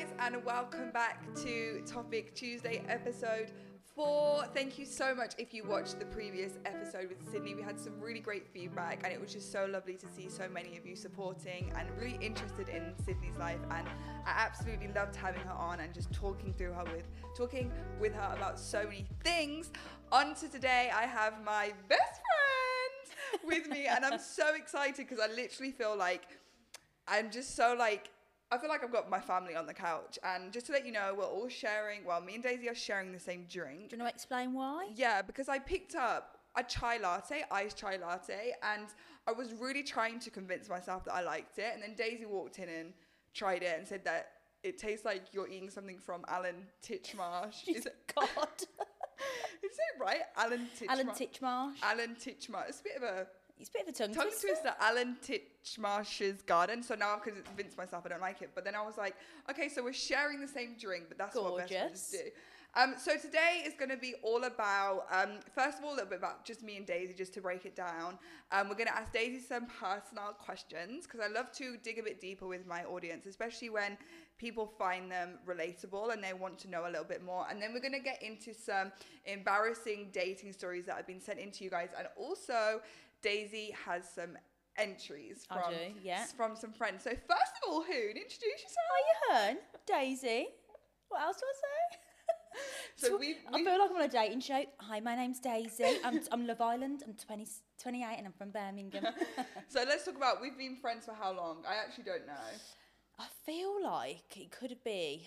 guys, and welcome back to Topic Tuesday episode 4. Thank you so much if you watched the previous episode with Sydney. We had some really great feedback, and it was just so lovely to see so many of you supporting and really interested in Sydney's life. And I absolutely loved having her on and just talking with her about so many things. On to today, I have my best friend with me, and I'm so excited because I literally feel like I feel like I've got my family on the couch. And just to let you know, we're all sharing, me and Daisy are sharing the same drink. Do you want to explain why? Yeah, because I picked up a iced chai latte, and I was really trying to convince myself that I liked it. And then Daisy walked in and tried it and said that it tastes like you're eating something from Alan Titchmarsh. Is it God? Is it right? Alan Titchmarsh. Alan Titchmarsh. It's a bit of a tongue twister. Alan Titchmarsh's Garden. So now I've convinced myself I don't like it. But then I was like, okay, so we're sharing the same drink, but that's what best friends do. So today is going to be all about, first of all, a little bit about just me and Daisy, just to break it down. We're going to ask Daisy some personal questions, because I love to dig a bit deeper with my audience, especially when people find them relatable and they want to know a little bit more. And then we're going to get into some embarrassing dating stories that have been sent in to you guys. And also, Daisy has some entries from some friends. So first of all, Hoon, introduce yourself. Hi, Hearn. Daisy. What else do I say? I feel like I'm on a dating show. Hi, my name's Daisy. I'm Love Island. I'm 28 and I'm from Birmingham. So let's talk about, we've been friends for how long? I actually don't know. I feel like it could be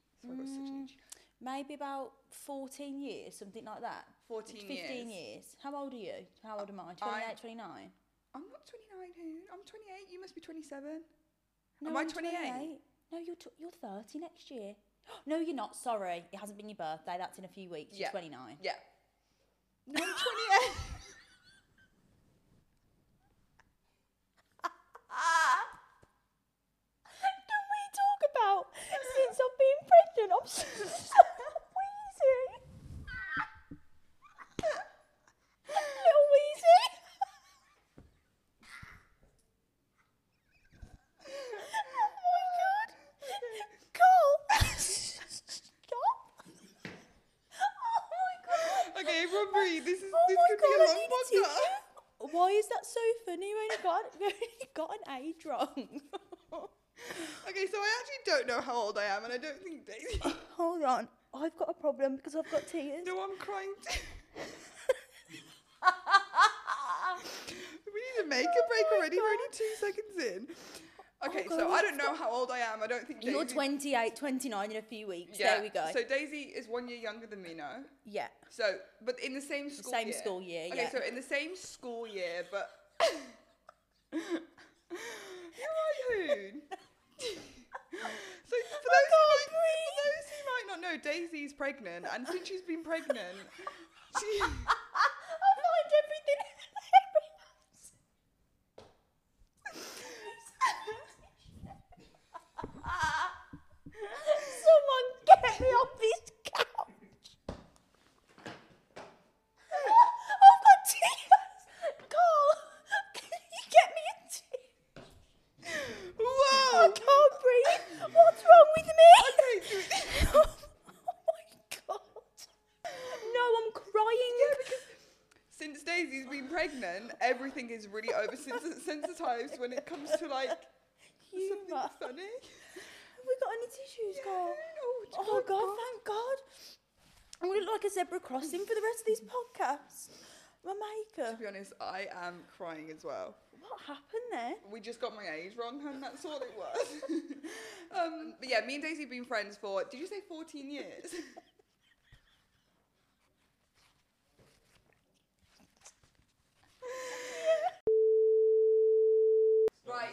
maybe about 14 years, something like that. 15 years. How old are you? How old am I? 28, 29? I'm not 29, Hoon. I'm 28. You must be 27. No, am I 28? No, you're 30 next year. No, you're not. Sorry. It hasn't been your birthday. That's in a few weeks. You're 29. Yeah. No, I'm 28. Can we talk about since I've been pregnant? I'm so wheezy. Little wheezy. Oh my God. Carl. Stop. Oh my God. Okay, everyone breathe. This could God, be a long podcast. Why is that so funny? You only got an age wrong. Okay, so I actually don't know how old I am, and I don't think Daisy. Hold on. I've got a problem because I've got tears. No, I'm crying too. We need to make a break already. We're only 2 seconds in. Okay, so I don't know how old I am. I don't think Daisy... You're 28, 29 in a few weeks. Yeah. There we go. So Daisy is 1 year younger than me now. Yeah. So, but in the same school year. School year, yeah. Okay, so in the same school year, but... You're right, Hoon. So for those who might not know, Daisy's pregnant, and since she's been pregnant, she... I find everything hilarious. Someone get me off this couch. I've got tears. Carl, can you get me a tea? Whoa! I can't breathe. What's wrong with me? Okay, Oh my God. No, I'm crying. yeah, because since Daisy's been pregnant, everything is really oversensitised when it comes to, like, something funny. Have we got any tissues, Carl? No, Oh God, thank God. I'm going to look like a zebra crossing for the rest of these podcasts. My makeup. To be honest, I am crying as well. What happened there? We just got my age wrong, and that's all it was. But yeah, me and Daisy have been friends for, did you say 14 years? Right,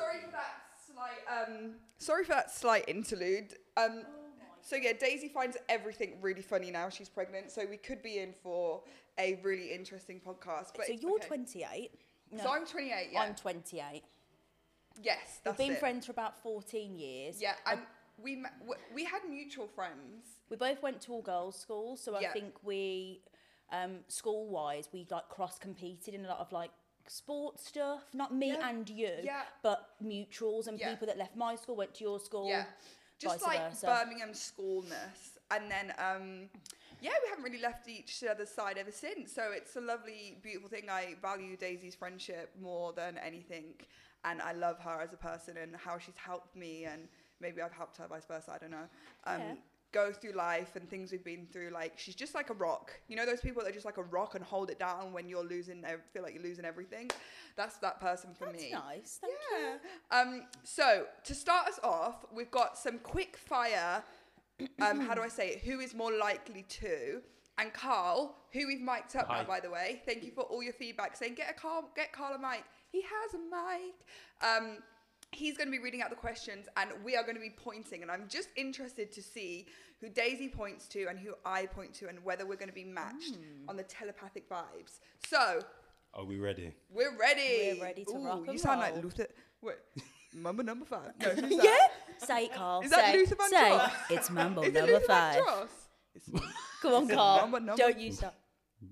sorry for that slight interlude. So yeah, Daisy finds everything really funny now she's pregnant, so we could be in for a really interesting podcast. But So you're 28. No, So I'm 28, yeah. I'm 28. Yes, that's We've been it. friends for about 14 years. Yeah, and we had mutual friends. We both went to all girls schools, so I Yeah. think we, school-wise, we like cross-competed in a lot of like sports stuff. Not me Yeah. and you, Yeah. but mutuals and Yeah. people that left my school went to your school. Yeah. just like versa. Birmingham schoolness. And then, we haven't really left each other's side ever since. So it's a lovely, beautiful thing. I value Daisy's friendship more than anything. And I love her as a person and how she's helped me. And maybe I've helped her, vice versa. I don't know. Go through life and things we've been through. Like, she's just like a rock. You know those people that are just like a rock and hold it down when you're losing, feel like you're losing everything? That's that person for me. That's nice. Thank you. So, to start us off, we've got some quick fire, how do I say it? Who is more likely to? And Carl, who we've mic'd up now, by the way. Thank you for all your feedback saying, get Carl a mic. He has a mic. He's going to be reading out the questions and we are going to be pointing. And I'm just interested to see who Daisy points to and who I point to and whether we're going to be matched on the telepathic vibes. So. Are we ready? We're ready. We're ready to rock and You sound roll. like Luther. Wait. Mambo number 5. No, who's that? Yeah. Say it, Carl. Is that Luther Vandross? It's Mambo Is number it Luther 5. Vandross? Come on, Carl. Don't you stop.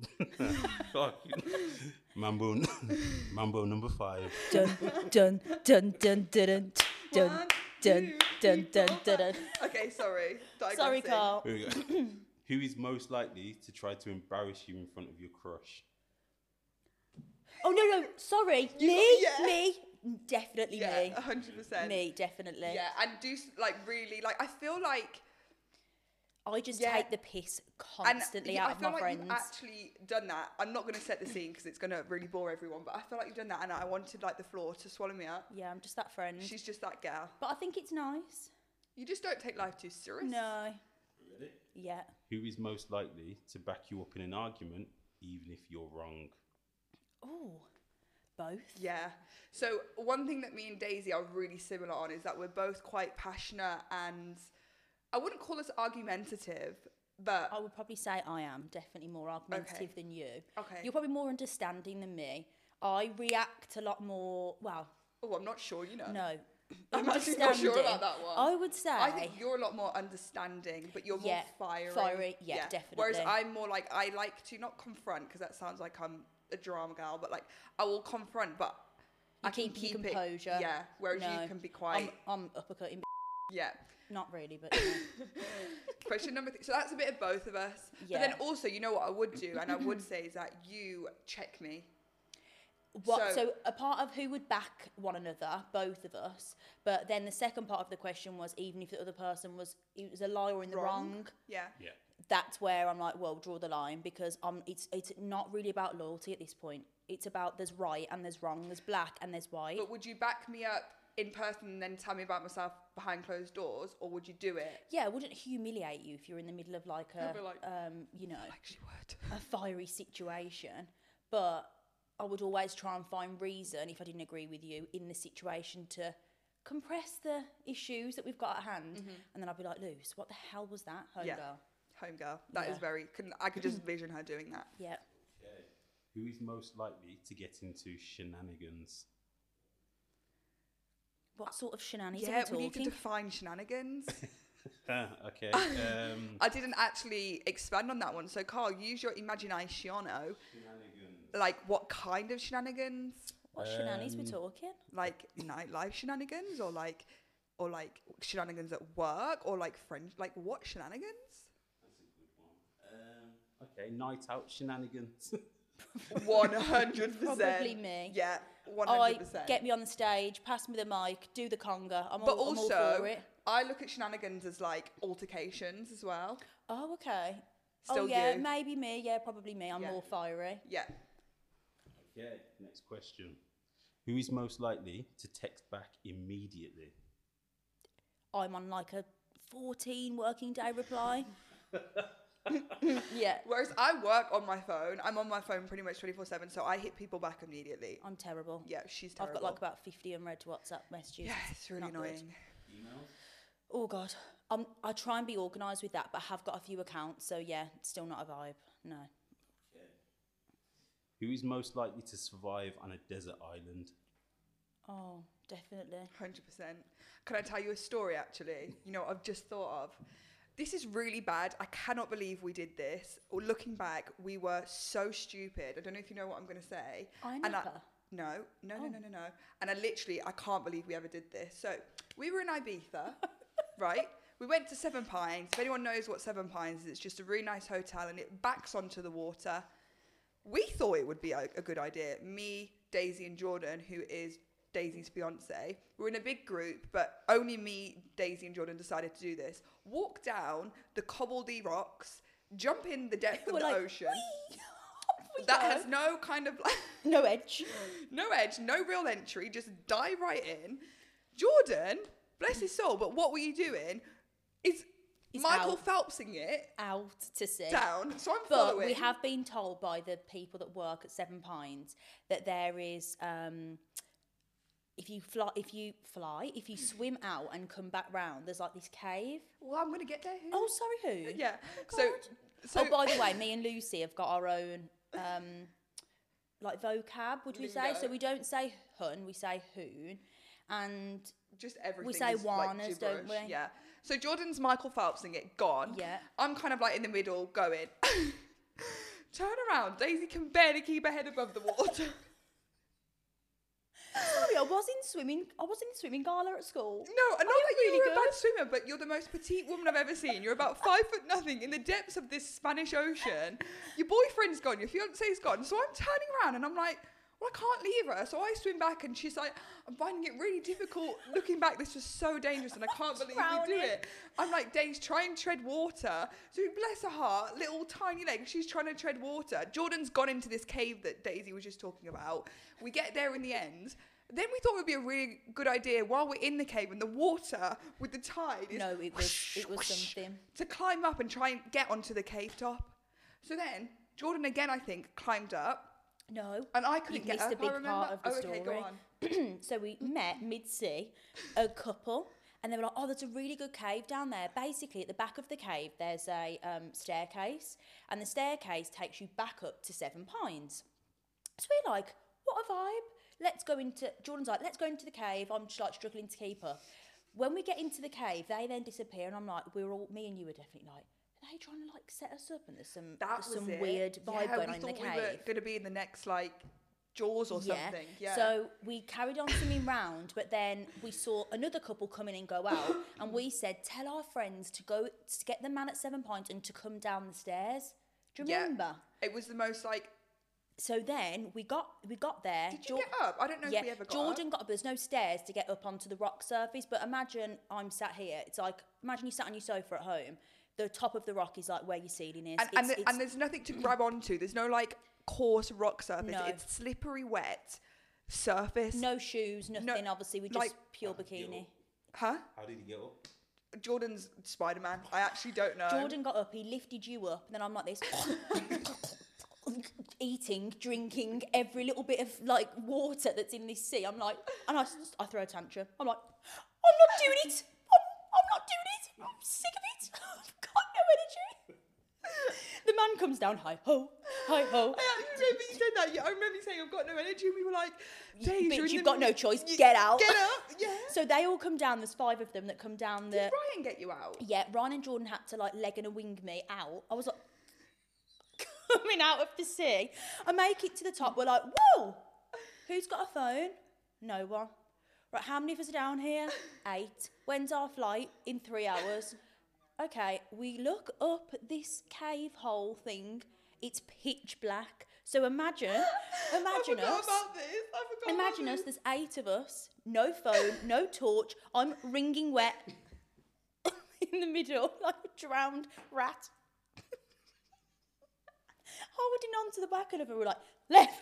Mambo number 5. Dun dun dun dun dun dun dun dun dun dun. Okay, sorry. Sorry, Carl. Here we go. Who is most likely to try to embarrass you in front of your crush? Oh no, sorry. Me. Definitely me. 100%. Me, definitely. Yeah, and do really I feel like I just take the piss constantly out of my friends. You've actually done that. I'm not going to set the scene because it's going to really bore everyone, but I feel like you've done that and I wanted the floor to swallow me up. Yeah, I'm just that friend. She's just that girl. But I think it's nice. You just don't take life too serious. No. Ready? Yeah. Who is most likely to back you up in an argument even if you're wrong? Oh, both. Yeah. So one thing that me and Daisy are really similar on is that we're both quite passionate and I wouldn't call us argumentative, but I would probably say I am definitely more argumentative than you. Okay. You're probably more understanding than me. I react a lot more, well... Oh, I'm not sure, you know. No. I'm actually not sure about that one. I would say... I think you're a lot more understanding, but you're more fiery. Fiery, yeah, definitely. Whereas I'm more I like to not confront, because that sounds like I'm a drama gal, but I will confront, but I can keep composure. It. Yeah, whereas you can be quite... I'm uppercutting. Yeah. Not really, but... Question number 3. So that's a bit of both of us. Yeah. But then also, you know what I would do, and I would say is that you check me. What? So a part of who would back one another, both of us. But then the second part of the question was even if the other person was a lie or in the wrong. Yeah. Yeah. That's where I'm like, well, draw the line because it's not really about loyalty at this point. It's about there's right and there's wrong, there's black and there's white. But would you back me up in person and then tell me about myself behind closed doors, or would you do it? Yeah, I wouldn't humiliate you if you're in the middle of a fiery situation. But I would always try and find reason if I didn't agree with you in the situation to compress the issues that we've got at hand, and then I'd be like, Luce, what the hell was that, homegirl? Homegirl. That is very. I could just envision her doing that. Yeah. Okay. Who is most likely to get into shenanigans? What sort of shenanigans are we Yeah, talking? we need to define shenanigans. Okay. I didn't actually expand on that one. So, Carl, use your imagination. Shenanigans. Like, what kind of shenanigans? What shenanigans we're talking? Like nightlife shenanigans, or like shenanigans at work, or like friends. Like, what shenanigans? That's a good one. Okay, night out shenanigans. 100%. Probably me. Yeah, 100%. Get me on the stage, pass me the mic, do the conga. I'm But all also, for it. I look at shenanigans as like altercations as well. Oh, okay. Still yeah, you. maybe me. Yeah, probably me. I'm more fiery. Yeah. Okay, next question. Who is most likely to text back immediately? I'm on like a 14 working day reply. Yeah. Whereas I work on my phone. I'm on my phone pretty much 24/7, so I hit people back immediately. I'm terrible. Yeah, she's terrible. I've got like about 50 unread WhatsApp messages. Yeah, it's really annoying. Emails? Oh God. I try and be organised with that, but I have got a few accounts, so yeah, it's still not a vibe. No. Okay. Who is most likely to survive on a desert island? Oh, definitely. 100%. Can I tell you a story, actually? You know what I've just thought of? This is really bad. I cannot believe we did this. Looking back, we were so stupid. I don't know if you know what I'm going to say. No. And I can't believe we ever did this. So we were in Ibiza. right? We went to Seven Pines. If anyone knows what Seven Pines is, it's just a really nice hotel and it backs onto the water. We thought it would be a good idea. Me, Daisy and Jordan, who is Daisy's fiance, we're in a big group, but only me, Daisy and Jordan decided to do this. Walk down the cobbledy rocks, jump in the depth of the ocean. That has no kind of like... No edge. No edge, no real entry, just dive right in. Jordan, bless his soul, but what were you doing? Is Michael Phelpsing it out to sea down, so I'm following. But we have been told by the people that work at Seven Pines that there is if you swim out and come back round, there's like this cave. Well, I'm gonna get there. Oh, sorry, who? Yeah. Oh, so by the way, me and Lucy have got our own like vocab, would we say? So we don't say hun, we say hoon, and just everything. We say warners, like don't we? Yeah. So Jordan's Michael Phelpsing it, gone. Yeah. I'm kind of like in the middle going, turn around. Daisy can barely keep her head above the water. Sorry, I was in swimming gala at school. No, not that you were a bad swimmer, but you're the most petite woman I've ever seen. You're about 5'0" in the depths of this Spanish Ocean. Your boyfriend's gone, your fiance's gone. So I'm turning around and I'm like, well, I can't leave her. So I swim back and she's like, I'm finding it really difficult looking back. This was so dangerous and I can't believe we do it. I'm like, Daisy, try and tread water. So bless her heart, little tiny legs, she's trying to tread water. Jordan's gone into this cave that Daisy was just talking about. We get there in the end. Then we thought it would be a really good idea while we're in the cave and the water with the tide is it was something. To climb up and try and get onto the cave top. So then Jordan again, I think, climbed up. No. And I couldn't get up. Missed a big part of the story. Okay, go on. So we met mid-sea, a couple, and they were like, oh, there's a really good cave down there. Basically, at the back of the cave, there's a staircase, and the staircase takes you back up to Seven Pines. So we're like, what a vibe. Jordan's like, let's go into the cave. I'm just like struggling to keep up. When we get into the cave, they then disappear, and I'm like, me and you were definitely like, are they trying to like set us up? And there's some weird vibe going on in the cave. We were going to be in the next like Jaws or something. Yeah. So we carried on swimming round, but then we saw another couple come in and go out, and we said, tell our friends to go to get the man at Seven Pines and to come down the stairs. Do you remember? It was the most like. So then we got there. Did you get up? I don't know if we ever got Jordan up. got up. There's no stairs to get up onto the rock surface, but imagine I'm sat here. It's like, imagine you sat on your sofa at home. The top of the rock is like where your ceiling is. And there's nothing to grab onto. There's no like coarse rock surface. No. It's slippery, wet surface. No shoes, nothing. No, obviously, we just like, pure bikini. Huh? How did he get up? Jordan's Spider-Man. I actually don't know. Jordan got up. He lifted you up, and then I'm like this. Eating, drinking every little bit of like water that's in this sea. I'm like, and I throw a tantrum. I'm like, I'm not doing it. I'm not doing it. I'm sick of it. I've got no energy. The man comes down, hi ho, hi ho. I actually remember you said that. I remember you saying I've got no energy. And we were like, bitch, you've got no choice. Get out. Get up. Yeah. So they all come down. There's 5 of them that come down. Did Ryan get you out? Yeah, Ryan and Jordan had to like leg and a wing me out. I was like. Coming out of the sea. I make it to the top. We're like, whoa, who's got a phone? No one. Right, how many of us are down here? 8. When's our flight? In 3 hours. Okay, we look up at this cave hole thing. It's pitch black. So imagine us. I forgot Imagine us, there's 8 of us. No phone, no torch. I'm wringing wet in the middle like a drowned rat. Holding on to the back of it, we're like, left,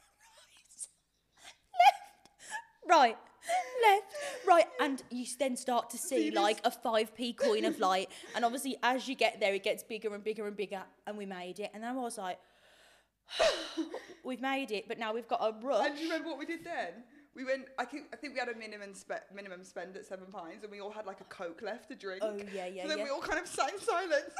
right, left, right. And you then start to see like a 5p coin of light. And obviously, as you get there, it gets bigger and bigger and bigger. And we made it. And then I was like, we've made it, but now we've got a rush. And do you remember what we did then? We went, I think we had a minimum spend at Seven Pines, and we all had like a Coke left to drink. Oh, yeah. So then we all kind of sat in silence.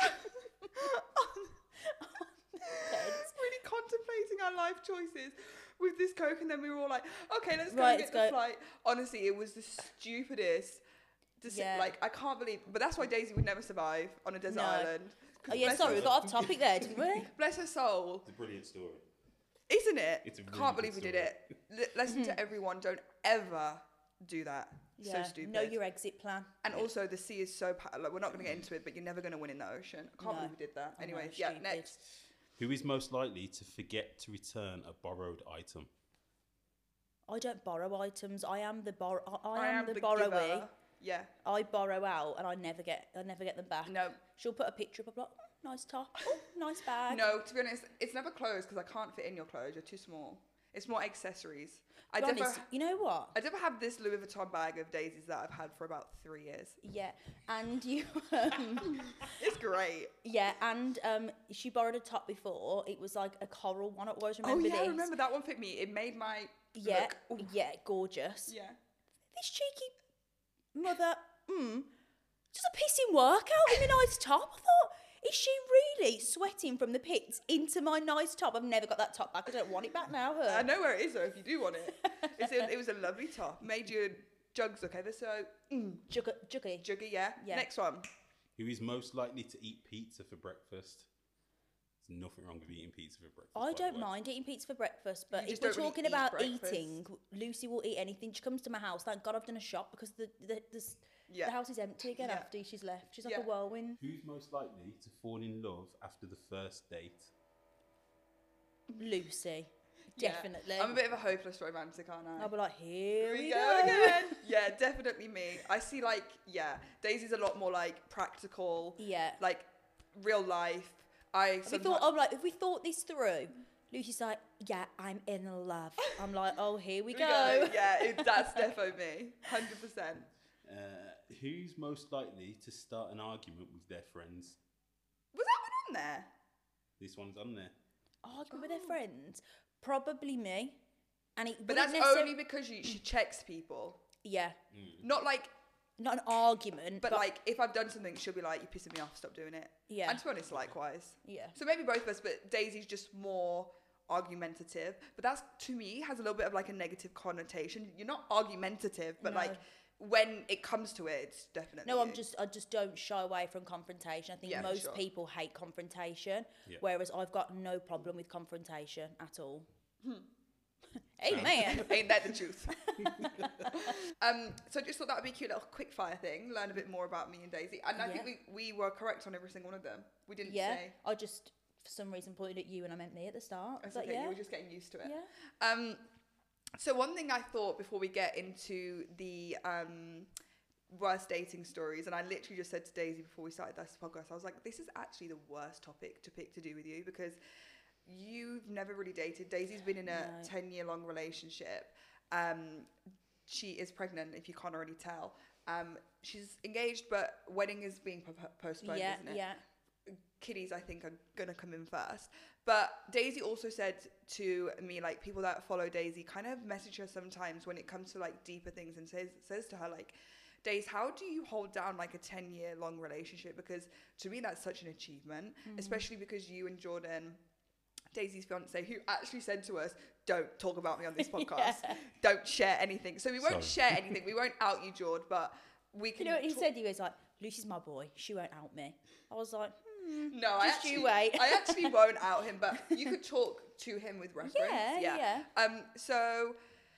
Really contemplating our life choices with this Coke, and then we were all like, okay, let's go and get the flight. Honestly, it was the stupidest. Like, I can't believe, but that's why Daisy would never survive on a desert island. Oh yeah, sorry, we got off topic there, didn't we? Bless her soul. It's a brilliant story. Isn't it? It's a really can't believe we did it. Lesson to everyone, don't ever do that. So stupid. Know your exit plan. And also, the sea is so like, we're not going to get into it, but you're never going to win in the ocean. I can't believe we did that. Anyways, yeah, next. Who is most likely to forget to return a borrowed item? I don't borrow items. I am the borrowee. Giver. Yeah. I borrow out and I never get them back. No. She'll put a picture up of like, oh, nice top, oh, nice bag. No, to be honest, it's never clothes because I can't fit in your clothes. You're too small. It's more accessories. You know what? I never have this Louis Vuitton bag of Daisy's that I've had for about 3 years. Yeah, and you. It's great. Yeah, and she borrowed a top before. It was like a coral one. I always remember this. I remember that one fit me. It made my look. Yeah, gorgeous. Yeah. This cheeky mother, just a pissing workout in a nice top. I thought, is she really sweating from the pits into my nice top? I've never got that top back. I don't want it back now. I know where it is though. If you do want it, it was a lovely top. Made your jugs look ever so juggy. Yeah. Next one. Who is most likely to eat pizza for breakfast? There's nothing wrong with eating pizza for breakfast. I don't mind eating pizza for breakfast, but if we're talking about eating, Lucy will eat anything. She comes to my house. Thank God I've done a shop because the house is empty again after she's left. She's like a whirlwind. Who's most likely to fall in love after the first date? Lucy. Definitely. I'm a bit of a hopeless romantic, aren't I? I'll be like, here we go again. Yeah, definitely me. I see Daisy's a lot more like practical. Yeah. Like real life. If we thought this through, Lucy's like, yeah, I'm in love. I'm like, oh, here we go. Yeah, that's defo me. 100%. Who's most likely to start an argument with their friends? Was that one on there? This one's on there. Argument with their friends? Probably me. But that's only because she checks people. Yeah. Not an argument. But like, if I've done something, she'll be like, you're pissing me off, stop doing it. Yeah. And to be honest, likewise. Yeah. So maybe both of us, but Daisy's just more argumentative. But that's, to me, has a little bit of like a negative connotation. You're not argumentative, but like, when it comes to it, it's definitely I just don't shy away from confrontation. I think most people hate confrontation, whereas I've got no problem with confrontation at all. Amen. Ain't that the truth? So I just thought that would be a cute little quick fire thing. Learn a bit more about me and Daisy, and I think we were correct on every single one of them. We didn't say. I just for some reason pointed at you and I meant me at the start. That's okay. You were just getting used to it. Yeah. So one thing I thought before we get into the worst dating stories, and I literally just said to Daisy before we started this podcast, I was like, this is actually the worst topic to pick to do with you because you've never really dated. Daisy's been in a 10-year long relationship. She is pregnant, if you can't already tell. She's engaged, but wedding is being postponed, isn't it? Yeah. Kiddies, I think, are going to come in first. But Daisy also said to me, like, people that follow Daisy kind of message her sometimes when it comes to, like, deeper things and says to her, like, Daisy, how do you hold down, like, a 10-year long relationship? Because to me, that's such an achievement, especially because you and Jordan, Daisy's fiance, who actually said to us, don't talk about me on this podcast. Don't share anything. So we won't share anything. We won't out you, Jord, but we can... You know what he said? He was like, Lucy's my boy. She won't out me. I was like, no, you wait. I actually won't out him, but you could talk to him with reference. Yeah. So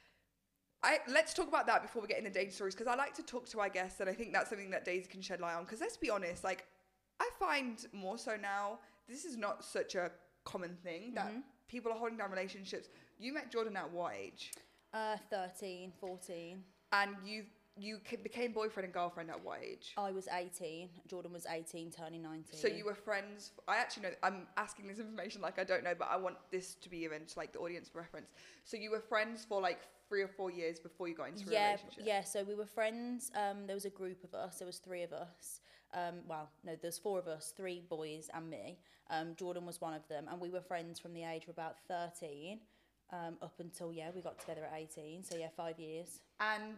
let's talk about that before we get in the dating stories, because I like to talk to our guests, and I think that's something that Daisy can shed light on. Because let's be honest, like, I find more so now, this is not such a common thing that people are holding down relationships. You met Jordan at what age? 13, 14. And you became boyfriend and girlfriend at what age? I was 18. Jordan was 18, turning 19. So you were friends. I actually know. I'm asking this information like I don't know, but I want this to be given to like the audience for reference. So you were friends for like 3 or 4 years before you got into a relationship. Yeah. So we were friends. There was a group of us. There was 3 of us. There's 4 of us, 3 boys and me. Jordan was one of them, and we were friends from the age of about 13 up until we got together at 18. So 5 years. And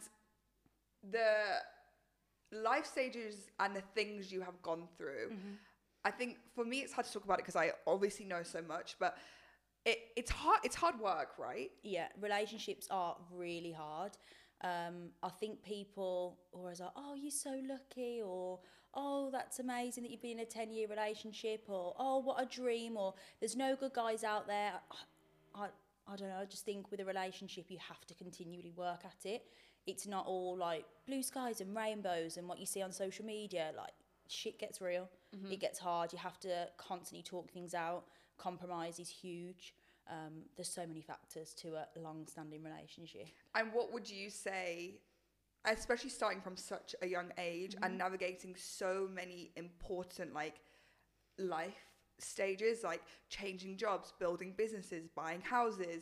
the life stages and the things you have gone through, I think for me it's hard to talk about it because I obviously know so much, but it's hard work, right? Yeah, relationships are really hard. I think people always are, oh, you're so lucky, or oh, that's amazing that you've been in a 10-year relationship, or oh, what a dream, or there's no good guys out there. I don't know, I just think with a relationship you have to continually work at it. it's not all like blue skies and rainbows and what you see on social media. Like, shit gets real. It gets hard. You have to constantly talk things out. Compromise is huge. There's so many factors to a long-standing relationship. And what would you say, especially starting from such a young age and navigating so many important like life stages, like changing jobs, building businesses, buying houses.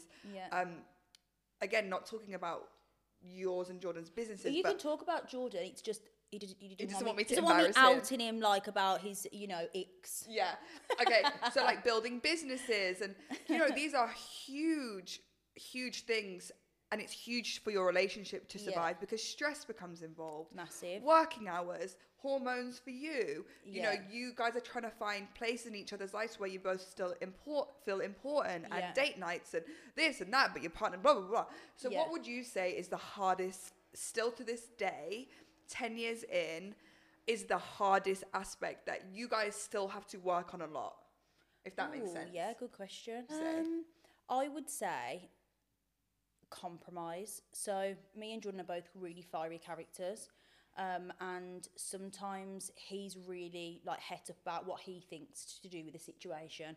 Again, not talking about yours and Jordan's businesses. But you can talk about Jordan. It's just he doesn't want me to embarrass him. Outing him like about his, icks. Yeah. Okay. So like building businesses, and these are huge things. And it's huge for your relationship to survive because stress becomes involved. Massive. Working hours, hormones for you. You know, you guys are trying to find places in each other's lives where you both still feel important, and date nights and this and that, but your partner, blah, blah, blah. So what would you say is the hardest, still to this day, 10 years in, is the hardest aspect that you guys still have to work on a lot? If that makes sense. Yeah, good question. I would say compromise. So me and Jordan are both really fiery characters, and sometimes he's really like het up about what he thinks to do with the situation.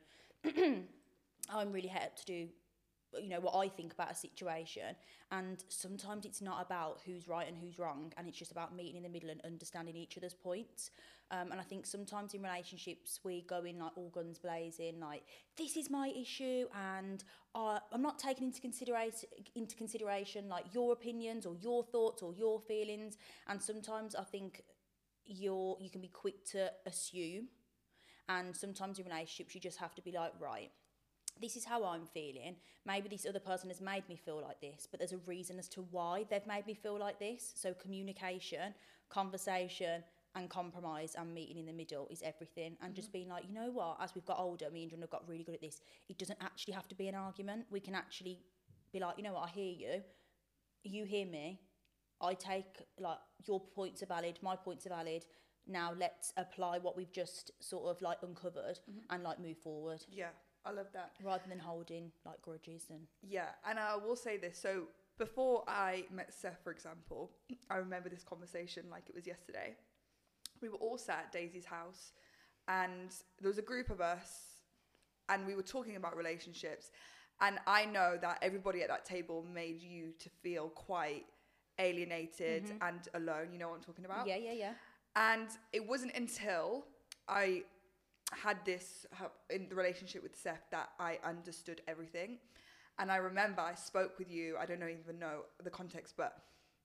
I'm really het up to do what I think about a situation, and sometimes it's not about who's right and who's wrong, and it's just about meeting in the middle and understanding each other's points. And I think sometimes in relationships we go in like all guns blazing, like this is my issue, and I'm not taking into consideration like your opinions or your thoughts or your feelings. And sometimes I think you can be quick to assume, and sometimes in relationships you just have to be like, right, this is how I'm feeling. Maybe this other person has made me feel like this, but there's a reason as to why they've made me feel like this. So communication, conversation, and compromise and meeting in the middle is everything. And just being like, you know what, as we've got older, me and John have got really good at this. It doesn't actually have to be an argument. We can actually be like, you know what, I hear you. You hear me. I take, like, your points are valid, my points are valid. Now let's apply what we've just sort of like uncovered and like move forward. Yeah. I love that. Rather than holding like grudges and... Yeah, and I will say this. So before I met Seth, for example, I remember this conversation like it was yesterday. We were all sat at Daisy's house, and there was a group of us, and we were talking about relationships. And I know that everybody at that table made you to feel quite alienated and alone. You know what I'm talking about? Yeah. And it wasn't until I had this in the relationship with Seth that I understood everything. And I remember I spoke with you, I don't even know the context, but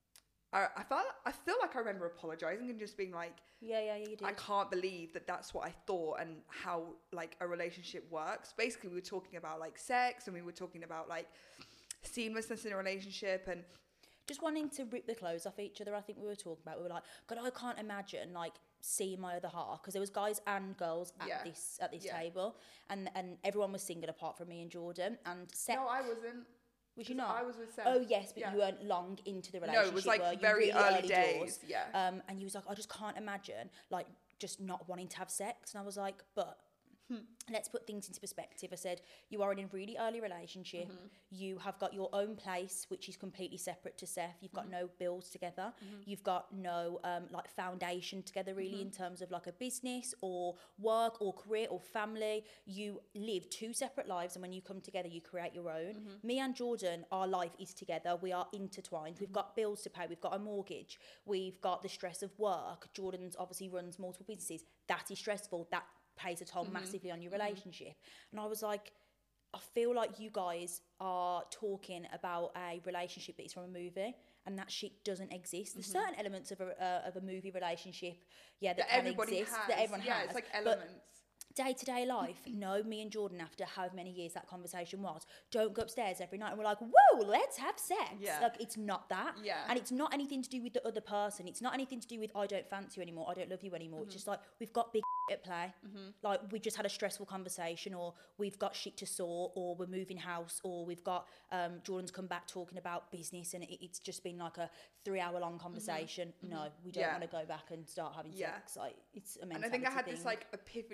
I feel like I remember apologizing and just being like, yeah, you did. I can't believe that that's what I thought and how like a relationship works. Basically we were talking about like sex, and we were talking about like seamlessness in a relationship and just wanting to rip the clothes off each other. I think we were talking about, we were like, God, I can't imagine like seeing my other half, because there was guys and girls at this table, and everyone was single apart from me and Jordan. And Seth, no, I wasn't. Was you not? I was with Seth. Oh yes, but you weren't long into the relationship. No, it was like very early days. Doors. Yeah. And you was like, I just can't imagine like just not wanting to have sex. And I was like, but let's put things into perspective. I said, you are in a really early relationship. You have got your own place, which is completely separate to Seth. You've got no bills together. You've got no like foundation together really in terms of like a business or work or career or family. You live two separate lives, and when you come together, you create your own. Me and Jordan, our life is together. We are intertwined. We've got bills to pay. We've got a mortgage. We've got the stress of work. Jordan's obviously runs multiple businesses. That is stressful. That pays a toll massively on your relationship. And I was like, I feel like you guys are talking about a relationship that is from a movie, and that shit doesn't exist. There's certain elements of a movie relationship, that can exist, that everyone has. Yeah, it's like elements. Day-to-day life, no, me and Jordan, after however many years that conversation was, don't go upstairs every night and we're like, whoa, let's have sex. Yeah. Like, it's not that. Yeah. And it's not anything to do with the other person. It's not anything to do with I don't fancy you anymore, I don't love you anymore. It's just like, we've got big at play. Like, we just had a stressful conversation, or we've got shit to sort, or we're moving house, or we've got Jordan's come back talking about business, and it's just been like a 3-hour long conversation. No, we don't want to go back and start having sex. Like, it's a mentality And I think I had thing. this like epiphany moment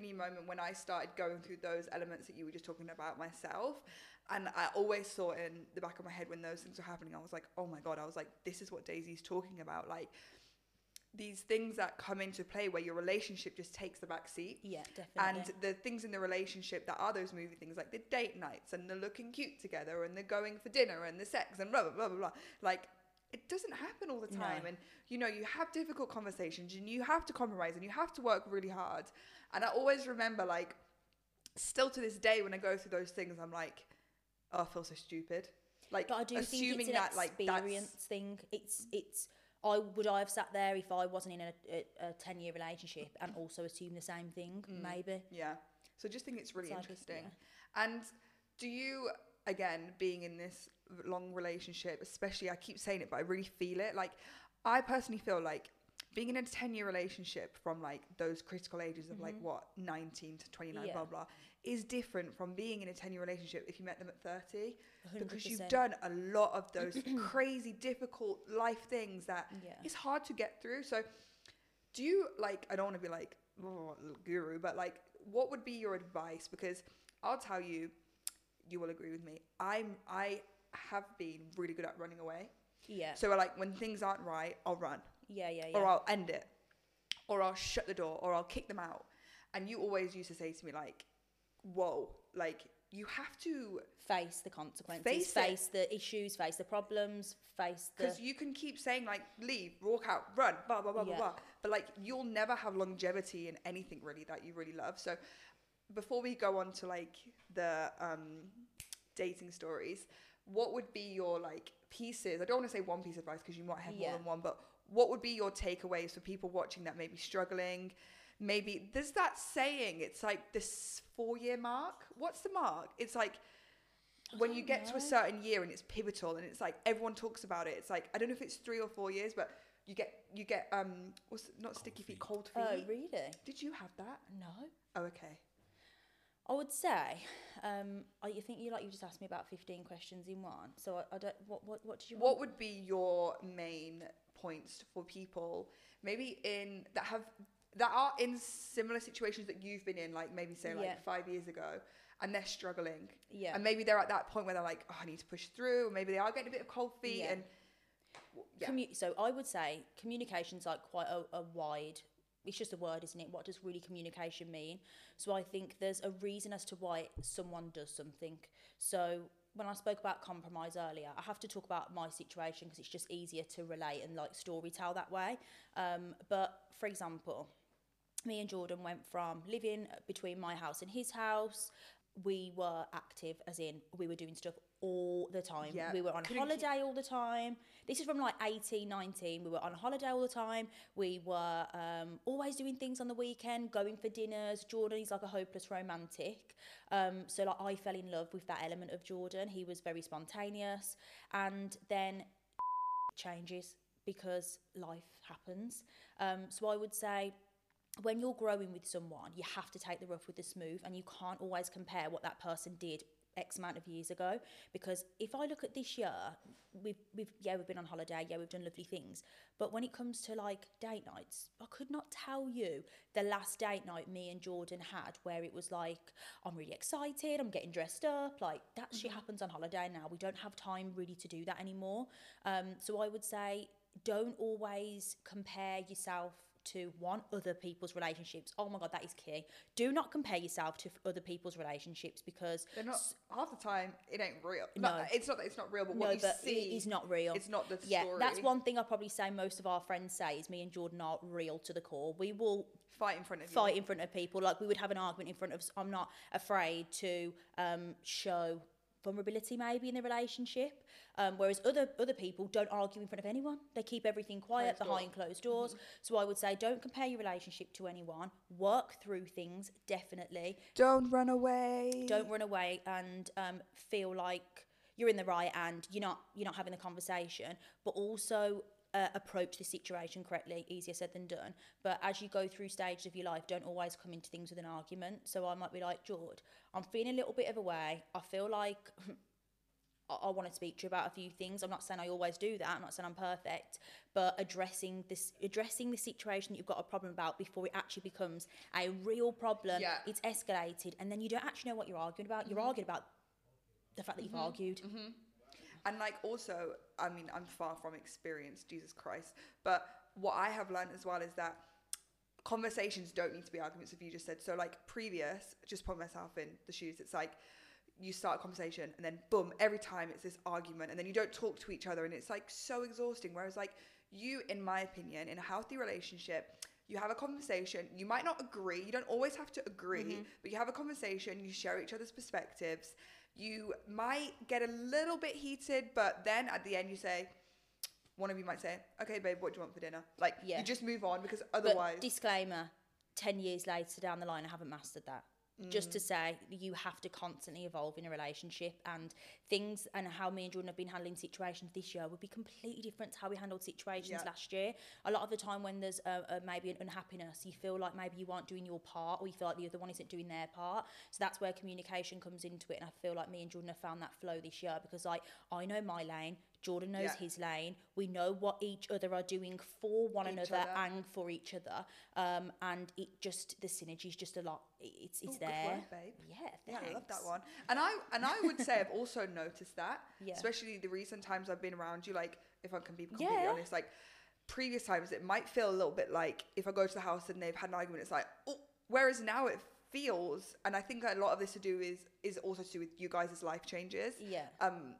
when I started going through those elements that you were just talking about myself. And I always saw in the back of my head when those things were happening, I was like, oh my God, I was like, this is what Daisy's talking about. Like, these things that come into play where your relationship just takes the back seat. Yeah, definitely. And the things in the relationship that are those movie things, like the date nights and the looking cute together and the going for dinner and the sex and blah, blah, blah, blah, blah. Like, it doesn't happen all the time. No. And, you know, you have difficult conversations and you have to compromise and you have to work really hard. And I always remember, like, still to this day when I go through those things, I'm like, oh, I feel so stupid. Like, but I do assuming think it's an that, experience thing. It's. I have sat there if I wasn't in a 10-year relationship and also assume the same thing, maybe. Yeah. So I just think it's really interesting. Yeah. And do you, again, being in this long relationship, especially, I keep saying it, but I really feel it. Like, I personally feel like being in a 10-year relationship from, like, those critical ages of, like, what, 19 to 29, blah, blah, is different from being in a 10-year relationship if you met them at 30. 100%. Because you've done a lot of those crazy, difficult life things that it's hard to get through. So do you, like, I don't want to be like, oh, guru, but, like, what would be your advice? Because I'll tell you, you will agree with me. I have been really good at running away. Yeah. So, like, when things aren't right, I'll run. Yeah. Or I'll end it. Or I'll shut the door. Or I'll kick them out. And you always used to say to me, like, whoa, like, you have to face the consequences, face the issues, face the problems, face the... Because you can keep saying, like, leave, walk out, run, blah, blah, blah, blah, blah. But, like, you'll never have longevity in anything, really, that you really love. So before we go on to, like, the dating stories, what would be your, like, pieces? I don't want to say one piece of advice because you might have more than one, but what would be your takeaways for people watching that may be struggling? Maybe there's that saying, it's like this 4-year mark. What's the mark? It's like when you get to a certain year and it's pivotal and it's like everyone talks about it. It's like, I don't know if it's 3 or 4 years, but you get not sticky feet, cold feet. Oh, really? Did you have that? No. Oh, okay. I would say, I think you just asked me about 15 questions in one. So I don't. What did you? What would be your main points for people maybe that are in similar situations that you've been in, like maybe say like 5 years ago, and they're struggling, and maybe they're at that point where they're like, oh, I need to push through, or maybe they are getting a bit of cold feet, and so I would say communication's like quite a wide. It's just a word, isn't it? What does really communication mean? So I think there's a reason as to why someone does something. So when I spoke about compromise earlier, I have to talk about my situation because it's just easier to relate and like story tell that way. But for example, me and Jordan went from living between my house and his house. We were active, as in we were doing stuff all the time. Yeah. We were on holiday all the time. This is from like 18, 19. We were on holiday all the time. We were always doing things on the weekend, going for dinners. Jordan is like a hopeless romantic. So like I fell in love with that element of Jordan. He was very spontaneous. And then changes because life happens. So I would say, when you're growing with someone, you have to take the rough with the smooth, and you can't always compare what that person did X amount of years ago. Because if I look at this year, we've been on holiday, we've done lovely things, but when it comes to like date nights, I could not tell you the last date night me and Jordan had where it was like, I'm really excited, I'm getting dressed up, like that shit happens on holiday now. We don't have time really to do that anymore. So I would say, don't always compare yourself to other people's relationships. Oh my God, that is key. Do not compare yourself to other people's relationships because they're not, half the time it ain't real. No, it's not that it's not real, but what you see is not real. It's not the story. Yeah, that's one thing I probably say most of our friends say is me and Jordan are real to the core. We will fight in front of in front of people. Like we would have an argument in front of. I'm not afraid to show vulnerability maybe in the relationship, whereas other people don't argue in front of anyone. They keep everything quiet behind closed doors. So I would say, don't compare your relationship to anyone. Work through things, definitely. Don't run away and feel like you're in the right and you're not having the conversation, but also approach the situation correctly. Easier said than done. But as you go through stages of your life, don't always come into things with an argument. So I might be like, George, I'm feeling a little bit of a way. I feel like I want to speak to you about a few things. I'm not saying I always do that. I'm not saying I'm perfect, but addressing the situation that you've got a problem about before it actually becomes a real problem. Yeah. It's escalated, and then you don't actually know what you're arguing about. You're arguing about the fact that you've argued. And like also, I mean, I'm far from experienced, Jesus Christ, but what I have learned as well is that conversations don't need to be arguments, if you just said. So like just put myself in the shoes, it's like you start a conversation and then boom, every time it's this argument, and then you don't talk to each other, and it's like so exhausting. Whereas like you, in my opinion, in a healthy relationship, you have a conversation, you might not agree, you don't always have to agree, but you have a conversation, you share each other's perspectives. You might get a little bit heated, but then at the end you say, one of you might say, okay, babe, what do you want for dinner? Like, you just move on, because otherwise... But disclaimer, 10 years later down the line, I haven't mastered that. Just to say, you have to constantly evolve in a relationship, and things and how me and Jordan have been handling situations this year would be completely different to how we handled situations last year. A lot of the time when there's maybe an unhappiness, you feel like maybe you aren't doing your part, or you feel like the other one isn't doing their part. So that's where communication comes into it, and I feel like me and Jordan have found that flow this year, because like, I know my lane, Jordan knows his lane. We know what each other are doing for one another and for each other. And it just, the synergy is just a lot. It's there. Good work, babe. Yeah, yeah, I love that one. And I would say I've also noticed that, especially the recent times I've been around you. Like, if I can be completely honest, like previous times it might feel a little bit like if I go to the house and they've had an argument, it's like, oh. Whereas now it feels, and I think a lot of this to do is also to do with you guys' life changes. Yeah.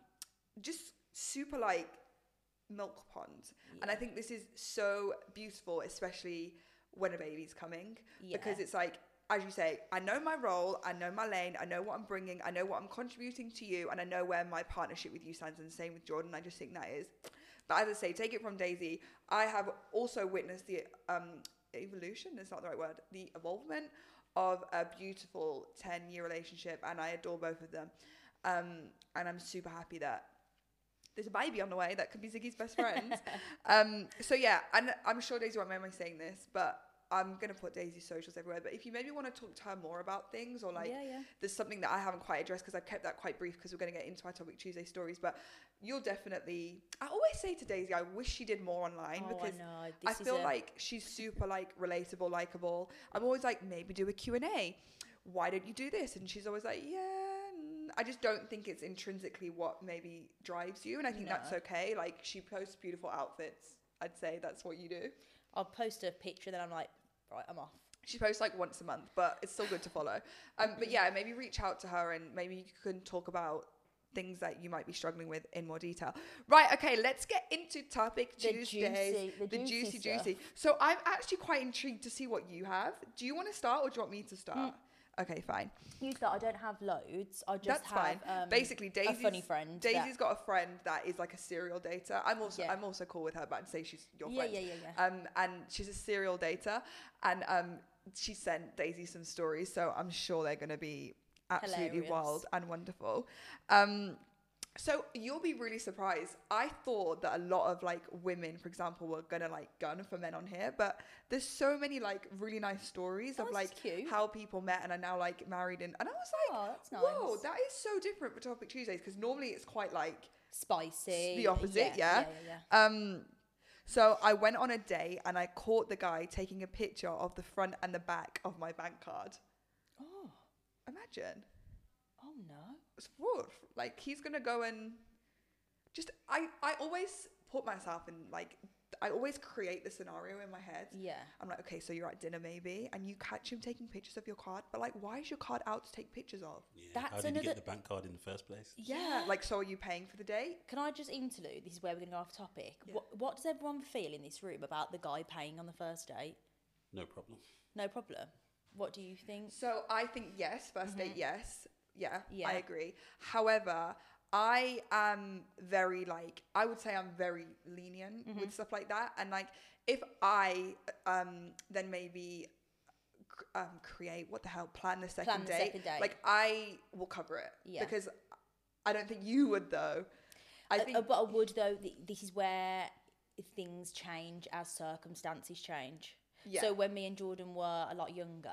Just super like milk ponds. And I think this is so beautiful, especially when a baby's coming, because it's like, as you say, I know my role, I know my lane, I know what I'm bringing, I know what I'm contributing to you, and I know where my partnership with you stands, and the same with Jordan. I just think that is, but as I say, take it from Daisy, I have also witnessed the evolution, is not the right word, the evolvement of a beautiful 10-year relationship, and I adore both of them. And I'm super happy that there's a baby on the way that could be Ziggy's best friend. So yeah, and I'm sure Daisy won't mind me saying this, but I'm going to put Daisy's socials everywhere. But if you maybe want to talk to her more about things, or like there's something that I haven't quite addressed, because I've kept that quite brief because we're going to get into our Topic Tuesday stories, but you'll definitely, I always say to Daisy, I wish she did more online, because I feel like she's super like relatable, likable. I'm always like, maybe do a Q&A. Why don't you do this? And she's always like, I just don't think it's intrinsically what maybe drives you, and I think that's okay. Like, she posts beautiful outfits. I'd say that's what you do. I'll post a picture, then I'm like, right, I'm off. She posts like once a month, but it's still good to follow. But yeah, maybe reach out to her, and maybe you can talk about things that you might be struggling with in more detail. Right, okay, let's get into Topic Tuesdays. The juicy. So I'm actually quite intrigued to see what you have. Do you want to start, or do you want me to start? Okay, fine. You start. I don't have loads. I just have basically Daisy's a funny friend. Daisy's got a friend that is like a serial dater. I'm also cool with her, but I'd say she's your friend. Yeah. And she's a serial dater, and she sent Daisy some stories, so I'm sure they're going to be absolutely wild and wonderful. So you'll be really surprised. I thought that a lot of like women, for example, were gonna like gun for men on here, but there's so many like really nice stories of like how people met and are now like married, and I was like, oh, that's nice. Whoa, that is so different for Topic Tuesdays, because normally it's quite like spicy, the opposite. Yeah. So I went on a date and I caught the guy taking a picture of the front and the back of my bank card. Oh, imagine. Oh no. Like, he's gonna go and just I always put myself in, like, I always create the scenario in my head. Yeah. I'm like, okay, so you're at dinner maybe, and you catch him taking pictures of your card, but like, why is your card out to take pictures of? Yeah. How did you get the bank card in the first place? Yeah. Like, so are you paying for the date? Can I just interlude? This is where we're gonna go off topic. Yeah. What does everyone feel in this room about the guy paying on the first date? No problem. No problem. What do you think? So I think yes, first date, yes. Yeah, I agree. However, I am very like, I would say I'm very lenient with stuff like that. And like, if I then maybe create, plan the second date, like I will cover it. Yeah. Because I don't think you would though. But I would though. This is where things change as circumstances change. Yeah. So when me and Jordan were a lot younger,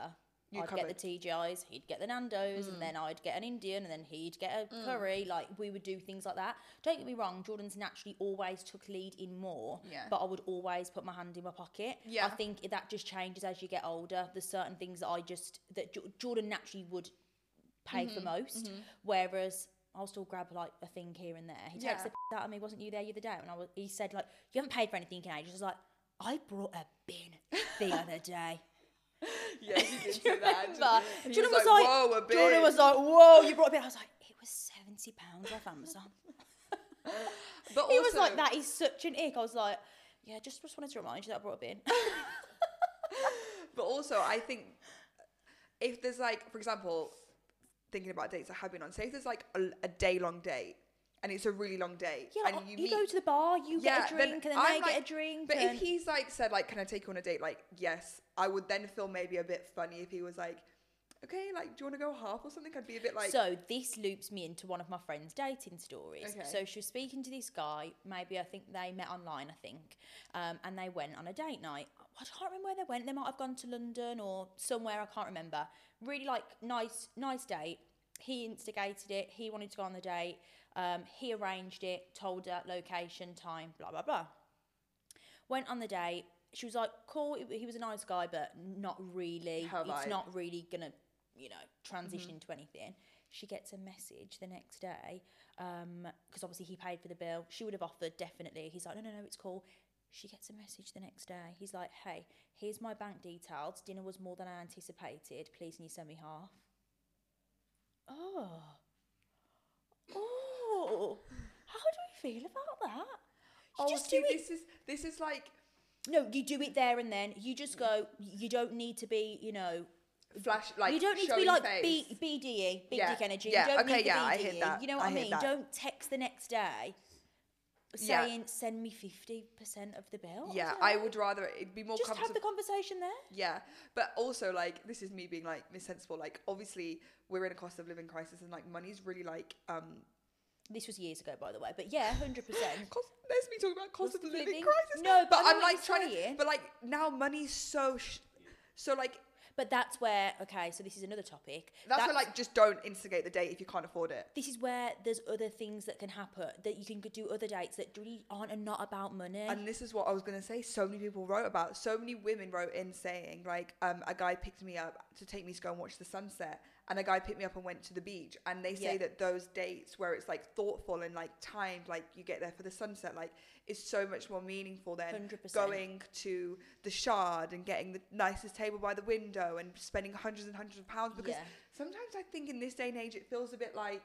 I'd get the TGIs, he'd get the Nando's, and then I'd get an Indian, and then he'd get a curry. Like, we would do things like that. Don't get me wrong, Jordan's naturally always took lead in more, but I would always put my hand in my pocket. I think that just changes as you get older. There's certain things that Jordan naturally would pay for most, whereas I'll still grab like a thing here and there. He takes the out of me. Wasn't you there the other day? And he said like, you haven't paid for anything in ages. I was like, I brought a bin the other day. Yeah, you did say that. Jordan was like, whoa, a bin. Jordan was like, whoa, you brought a bin. I was like, it was £70 off Amazon. But also, he was like, that is such an ick. I was like, yeah, just wanted to remind you that I brought a bin. But also, I think if there's like, for example, thinking about dates I have been on, say if there's like a day-long date, and it's a really long date. Yeah, and you go to the bar, you get a drink, and then they get a drink. But if he's like said like, can I take you on a date? Like, yes, I would then feel maybe a bit funny if he was like, okay, like, do you want to go half or something? I'd be a bit like... So this loops me into one of my friend's dating stories. Okay. So she was speaking to this guy, maybe I think they met online, and they went on a date night. I can't remember where they went. They might have gone to London or somewhere, I can't remember. Really like nice date. He instigated it. He wanted to go on the date. He arranged it, told her location, time, blah, blah, blah. Went on the date. She was like, cool. He was a nice guy, but not really. It's not really going to, transition into anything. She gets a message the next day because obviously he paid for the bill. She would have offered, definitely. He's like, no, it's cool. She gets a message the next day. He's like, hey, here's my bank details. Dinner was more than I anticipated. Please, can you send me half? Oh, how do we feel about that? Just see, this is like... No, you do it there and then. You just go, you don't need to be, flash, like, you don't need to be like BDE, big dick energy. You don't need to BDE. I hear that. You know what I mean? Don't text the next day saying, send me 50% of the bill. Yeah, I would rather it'd be more just have the conversation there. Yeah, but also, like, this is me being like Miss Sensible. Like, obviously we're in a cost of living crisis, and like money's really like this was years ago, by the way, but yeah, 100%. There's me talking about cost of living crisis. No, but I'm like trying to. But like now, money's so like. But that's where, okay, so this is another topic. That's where, like, just don't instigate the date if you can't afford it. This is where there's other things that can happen, that you can do other dates that really aren't and not about money. And this is what I was going to say. So many people wrote about, so many women wrote in saying, like, a guy picked me up to take me to go and watch the sunset. And a guy picked me up and went to the beach. And they say that those dates where it's, like, thoughtful and, like, timed, like, you get there for the sunset, like, is so much more meaningful than 100%. Going to the Shard and getting the nicest table by the window and spending hundreds and hundreds of pounds. Because sometimes I think in this day and age, it feels a bit like,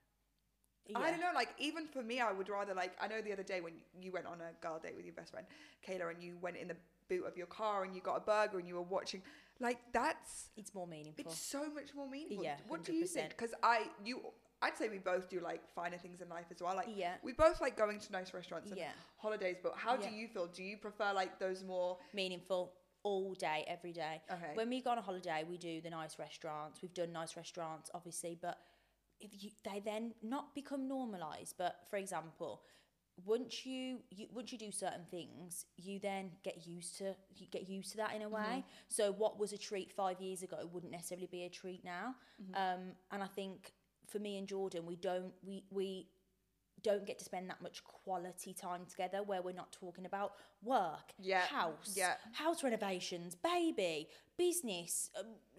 I don't know, like, even for me, I would rather, like, I know the other day when you went on a girl date with your best friend, Kayla, and you went in the boot of your car and you got a burger and you were watching, like, it's more meaningful. It's so much more meaningful. Yeah, what 100%. do you think? Because I'd say we both do, like, finer things in life as well. Like, we both like going to nice restaurants and holidays, but how do you feel? Do you prefer, like, those more... Meaningful all day, every day. Okay. When we go on a holiday, we do the nice restaurants. We've done nice restaurants, obviously, but they then not become normalised. But, for example... Once you do certain things, you then get used to that in a way. So what was a treat 5 years ago wouldn't necessarily be a treat now. And I think for me and Jordan, we don't get to spend that much quality time together where we're not talking about work, house renovations, baby, business,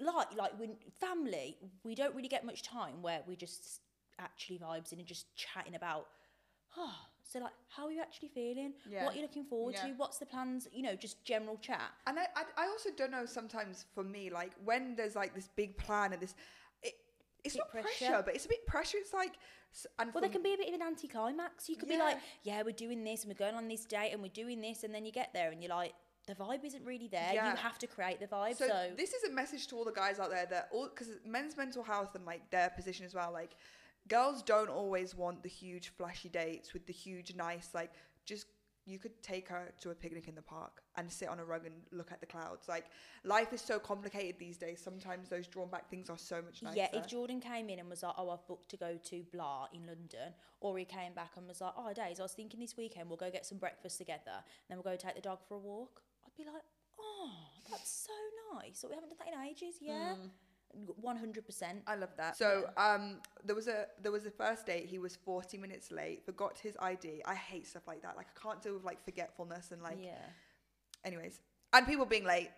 family. We don't really get much time where we just actually vibes in and just chatting about so, like, how are you actually feeling? Yeah. What are you looking forward to? What's the plans? Just general chat. And I also don't know, sometimes for me, like, when there's, like, this big plan and this... It's not pressure, but it's a bit pressure. It's like... there can be a bit of an anticlimax. You could be like, we're doing this and we're going on this date and we're doing this, and then you get there and you're like, the vibe isn't really there. You have to create the vibe. So this is a message to all the guys out there that... Because men's mental health and, like, their position as well, like... Girls don't always want the huge flashy dates with the huge nice, like, just, you could take her to a picnic in the park and sit on a rug and look at the clouds. Like, life is so complicated these days. Sometimes those drawn back things are so much nicer. Yeah, if Jordan came in and was like, I've booked to go to blah in London, or he came back and was like, Days, I was thinking this weekend we'll go get some breakfast together, and then we'll go take the dog for a walk. I'd be like, oh, that's so nice. So we haven't done that in ages. Yeah. 100%. I love that. So there was a first date. He was 40 minutes late, forgot his ID. I hate stuff like that. Like, I can't deal with like forgetfulness and like anyways, and people being late.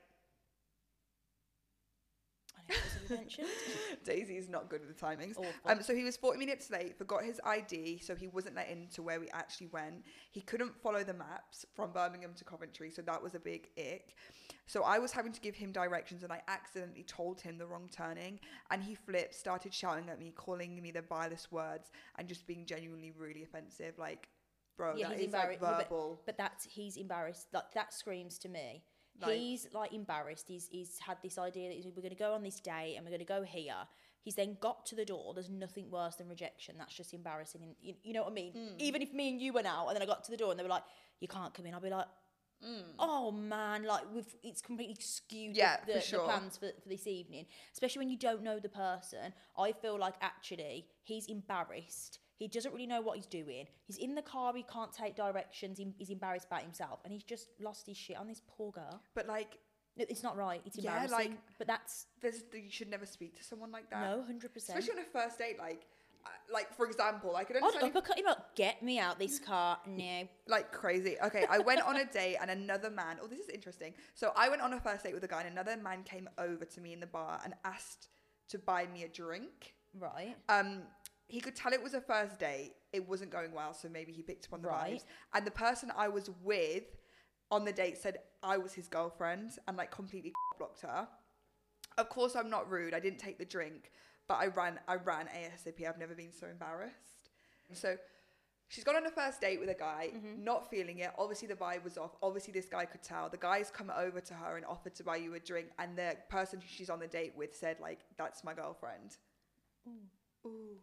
I know what you mentioned. Daisy's not good with the timings. Awful. So he was 40 minutes late, forgot his ID, so he wasn't let into where we actually went. He couldn't follow the maps from Birmingham to Coventry, so that was a big ick. So I was having to give him directions, and I accidentally told him the wrong turning, and he flipped, started shouting at me, calling me the vilest words, and just being genuinely really offensive. Like, bro, that is like verbal. But he's embarrassed. Like, that screams to me. Like, he's like embarrassed. He's had this idea that we're going to go on this date and we're going to go here. He's then got to the door. There's nothing worse than rejection. That's just embarrassing. And you know what I mean? Even if me and you went out and then I got to the door and they were like, you can't come in, I'll be like, oh man, like it's completely skewed the plans for this evening. Especially when you don't know the person. I feel like actually he's embarrassed. He doesn't really know what he's doing. He's in the car, he can't take directions, he's embarrassed about himself, and he's just lost his shit on this poor girl. But like, it's not right. It's embarrassing. But you should never speak to someone like that. No, 100%. Especially on a first date, like for example, I could understand. I'd uppercut him up. Get me out this car. No. Like crazy. Okay, I went on a date and another man. Oh, this is interesting. So I went on a first date with a guy, and another man came over to me in the bar and asked to buy me a drink. Right. He could tell it was a first date. It wasn't going well, so maybe he picked up on the vibes. And the person I was with on the date said I was his girlfriend and like completely blocked her. Of course, I'm not rude. I didn't take the drink, but I ran ASAP. I've never been so embarrassed. So she's gone on a first date with a guy, not feeling it. Obviously, the vibe was off. Obviously, this guy could tell. The guy's come over to her and offered to buy you a drink, and the person she's on the date with said like, "That's my girlfriend." Ooh.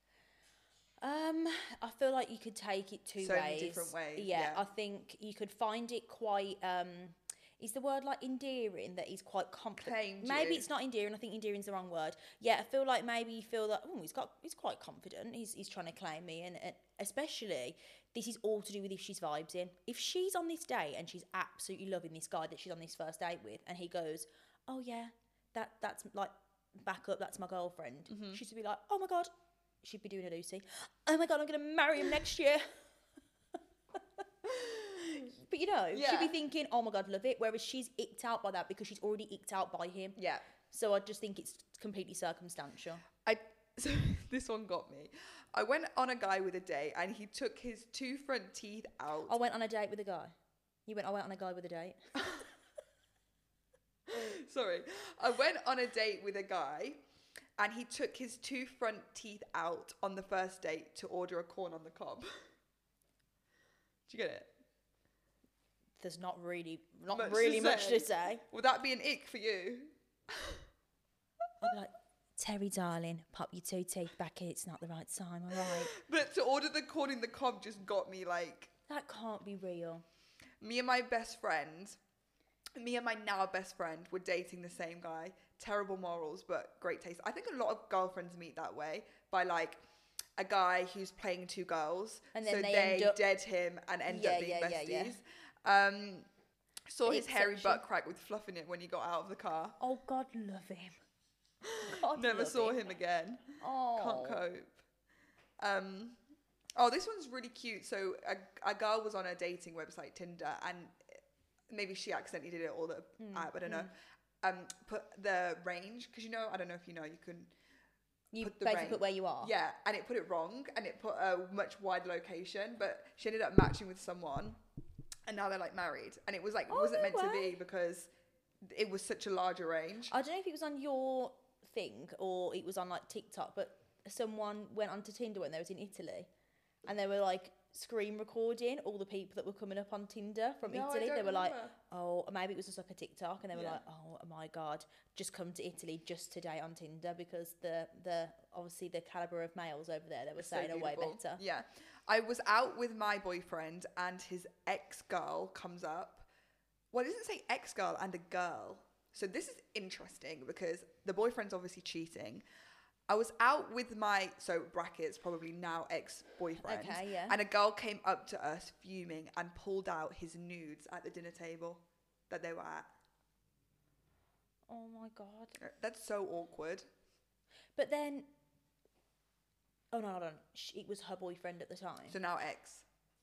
I feel like you could take it two so ways. Many different ways. Yeah, I think you could find it quite. Is the word like endearing that he's quite confident? Maybe it's not endearing. I think endearing's the wrong word. Yeah, I feel like maybe you feel that he's quite confident. He's trying to claim me, and especially this is all to do with if she's vibes in. If she's on this date and she's absolutely loving this guy that she's on this first date with, and he goes, "Oh yeah, that's like back up. That's my girlfriend." She'd be like, "Oh my god." She'd be doing a Lucy. Oh my god, I'm going to marry him next year. But you know, she'd be thinking, oh my god, love it. Whereas she's icked out by that because she's already icked out by him. Yeah. So I just think it's completely circumstantial. So this one got me. I went on a guy with a date and he took his 2 front teeth out. I went on a date with a guy. I went on a guy with a date. Sorry. I went on a date with a guy. And he took his 2 front teeth out on the first date to order a corn on the cob. Do you get it? There's not really much to say. Would that be an ick for you? I'd be like, Terry, darling, pop your 2 teeth back in. It's not the right time, all right? But to order the corn in the cob just got me like... That can't be real. Me and my now best friend were dating the same guy. Terrible morals, but great taste. I think a lot of girlfriends meet that way by like a guy who's playing 2 girls, and then so they dead him and end up being besties. Saw his hairy butt crack with fluff in it when he got out of the car. Oh God, love him. Never saw him again. Oh, can't cope. This one's really cute. So a girl was on a dating website, Tinder, and maybe she accidentally did it or the app, I don't know. Put the range, because I don't know if you know, you put the basically range. Put where you are. Yeah, and it put it wrong, and it put a much wide location, but she ended up matching with someone, and now they're like married, and it was like, it wasn't meant to be because it was such a larger range. I don't know if it was on your thing or it was on like TikTok, but someone went onto Tinder when they was in Italy, and they were like screen recording all the people that were coming up on Tinder from Italy. They were like, oh, maybe it was just like a TikTok, and they were like, oh my god, just come to Italy just today on Tinder, because the obviously the caliber of males over there, they were saying are way better. Yeah, I was out with my boyfriend and his ex-girl comes up. Well, it doesn't say ex-girl and a girl, so this is interesting because the boyfriend's obviously cheating. I was out with my, so brackets, probably now ex-boyfriend. Okay, yeah. And a girl came up to us fuming and pulled out his nudes at the dinner table that they were at. Oh my God. That's so awkward. But then, oh no, hold on. It was her boyfriend at the time. So now ex.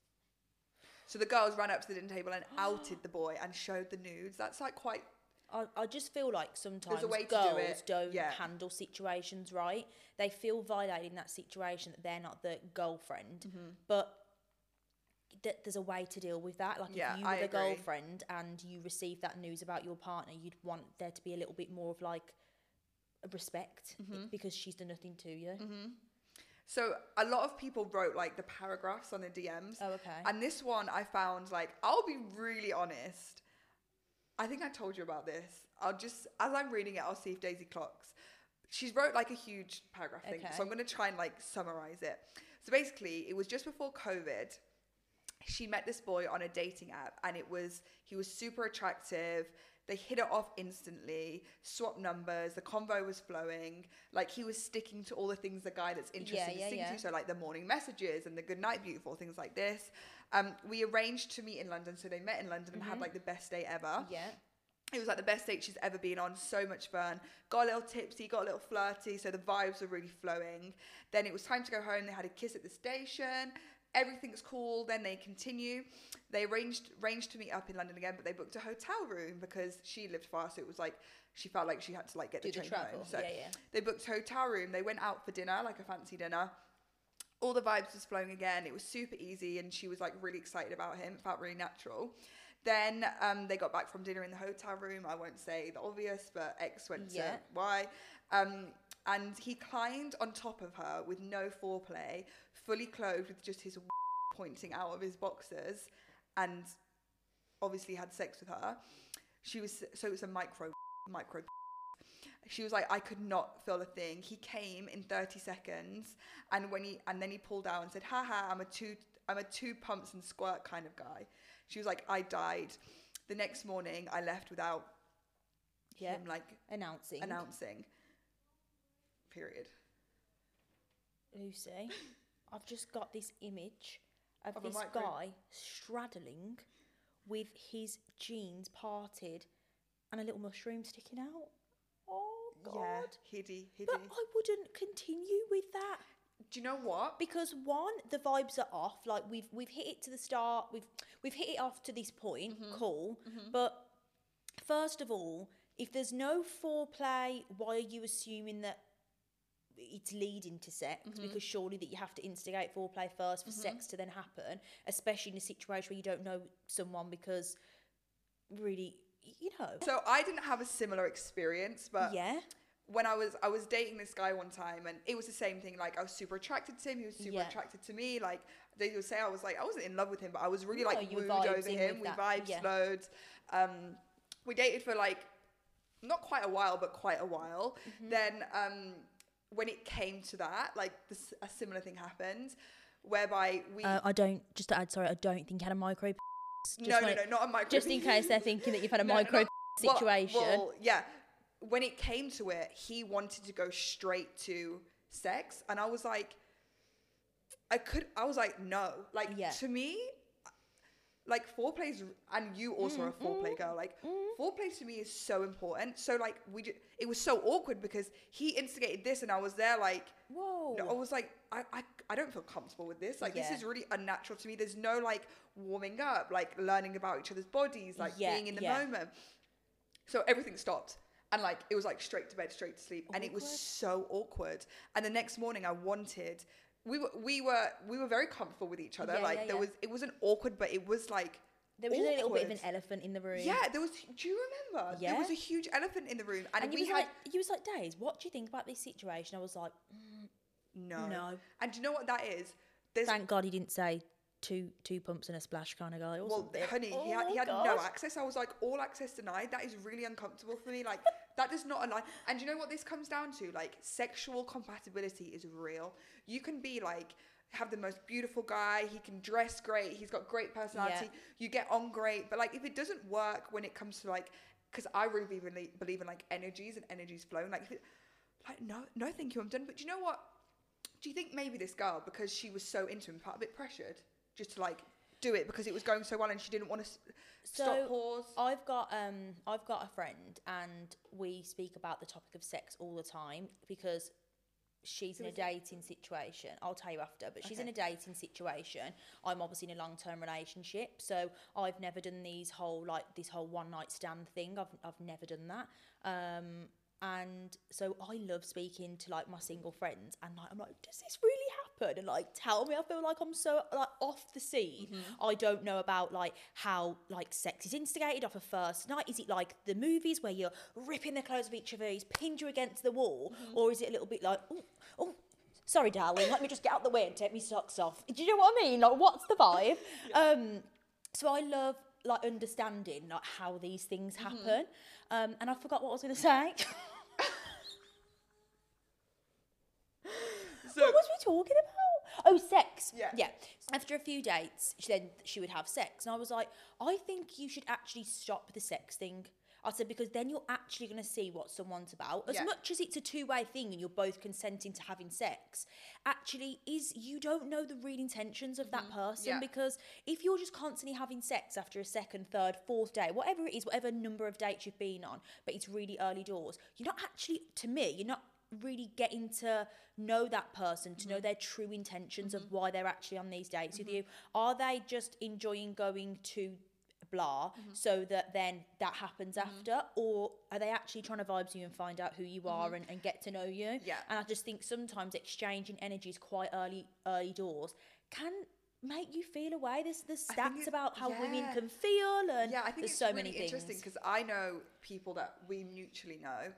So the girls ran up to the dinner table and outed the boy and showed the nudes. That's like quite... I just feel like sometimes girls don't handle situations right. They feel violated in that situation that they're not the girlfriend. But there's a way to deal with that. Like if you were the girlfriend and you received that news about your partner, you'd want there to be a little bit more of like respect because she's done nothing to you. So a lot of people wrote like the paragraphs on the DMs. Oh, okay. And this one I found, like, I'll be really honest. I think I told you about this. I'll just, as I'm reading it, I'll see if Daisy clocks. She's wrote like a huge paragraph thing. So I'm going to try and like summarize it. So basically, it was just before COVID. She met this boy on a dating app and he was super attractive. They hit it off instantly, swapped numbers, the convo was flowing. Like he was sticking to all the things the guy that's interested in sticking to. So like the morning messages and the good night beautiful, things like this. We arranged to meet in London. So they met in London and had like the best day ever. Yeah. It was like the best date she's ever been on. So much fun. Got a little tipsy, got a little flirty. So the vibes were really flowing. Then it was time to go home. They had a kiss at the station. Everything's cool. Then they continue. They arranged to meet up in London again, but they booked a hotel room because she lived far. So it was like, she felt like she had to like get the train home. So they booked a hotel room. They went out for dinner, like a fancy dinner. All the vibes was flowing again. It was super easy. And she was like really excited about him. It felt really natural. Then they got back from dinner in the hotel room. I won't say the obvious, but X went to Y. And he climbed on top of her with no foreplay, fully clothed with just his pointing out of his boxers, and obviously had sex with her. It was a micro. She was like, I could not feel a thing. He came in 30 seconds, and then he pulled out and said, haha, I'm a two pumps and squirt kind of guy. She was like, I died. The next morning, I left without him like announcing. Period. Lucy, I've just got this image of this guy straddling with his jeans parted and a little mushroom sticking out. Oh, God. Yeah, hiddy. But I wouldn't continue with that. Do you know what? Because one, the vibes are off. Like we've hit it to the start. We've hit it off to this point. Cool. But first of all, if there's no foreplay, why are you assuming that it's leading to sex? Because surely that you have to instigate foreplay first for sex to then happen, especially in a situation where you don't know someone, because really, you know. So I didn't have a similar experience, but when I was dating this guy one time, and it was the same thing. Like I was super attracted to him, he was super attracted to me. Like they would say, I wasn't in love with him, but I was really like wooed over him. We vibed loads. We dated for like not quite a while, but quite a while. Then when it came to that, like a similar thing happened, whereby we. I don't think you had a micro. No, not a micro. Just in case they're thinking that you've had a micro situation. Well, yeah. When it came to it, he wanted to go straight to sex, and I was like, no. Like to me, like foreplay, and you also are a foreplay girl. Like foreplay to me is so important. So like it was so awkward because he instigated this, and I was there like, whoa. I was like, I don't feel comfortable with this. Like this is really unnatural to me. There's no like warming up, like learning about each other's bodies, like being in the moment. So everything stopped. And like it was like straight to bed, straight to sleep, and it was so awkward. And the next morning, we were very comfortable with each other. It wasn't awkward, but it was like there was a little bit of an elephant in the room. Yeah, there was. Do you remember? Yeah. There was a huge elephant in the room, and you was like, Days, what do you think about this situation? I was like, no. And do you know what that is? Thank God he didn't say two pumps and a splash kind of guy. Well, honey, he had no access. I was like, all access denied. That is really uncomfortable for me. Like, that does not align. And do you know what this comes down to? Like, sexual compatibility is real. You can be like, have the most beautiful guy. He can dress great. He's got great personality. Yeah. You get on great. But like, if it doesn't work when it comes to like, because I really believe in like energies and energies flowing. Like, no, thank you, I'm done. But do you know what? Do you think maybe this girl, because she was so into him, felt a bit pressured? Just to like do it because it was going so well and she didn't want to stop, pause? I've got a friend, and we speak about the topic of sex all the time because she's in a dating situation. I'll tell you after, but she's in a dating situation. I'm obviously in a long-term relationship, so I've never done this whole one night stand thing. I've never done that. And so I love speaking to like my single friends, and like I'm like, does this really happen? And like, tell me. I feel like I'm so like off the scene. I don't know about like how like sex is instigated off a first night. Is it like the movies where you're ripping the clothes of each other, he's pinned you against the wall, or is it a little bit like, oh, sorry, darling, let me just get out the way and take my socks off? Do you know what I mean? Like, what's the vibe? So I love like understanding like how these things happen. And I forgot what I was going to say. So, what was we talking about? Oh, sex. Yeah. After a few dates, she would have sex. And I was like, I think you should actually stop the sex thing. I said, because then you're actually going to see what someone's about. As much as it's a two-way thing and you're both consenting to having sex, actually you don't know the real intentions of that person. Because if you're just constantly having sex after a second, third, fourth date, whatever it is, whatever number of dates you've been on, but it's really early doors, you're not actually, to me, you're not really getting to know that person, to know their true intentions of why they're actually on these dates with you. Are they just enjoying going to blah so that then that happens after, or are they actually trying to vibe you and find out who you are and get to know you? And I just think sometimes exchanging energies quite early doors can make you feel away. There's stats about how women can feel, and I think there's it's so really many things. interesting because I know people that we mutually know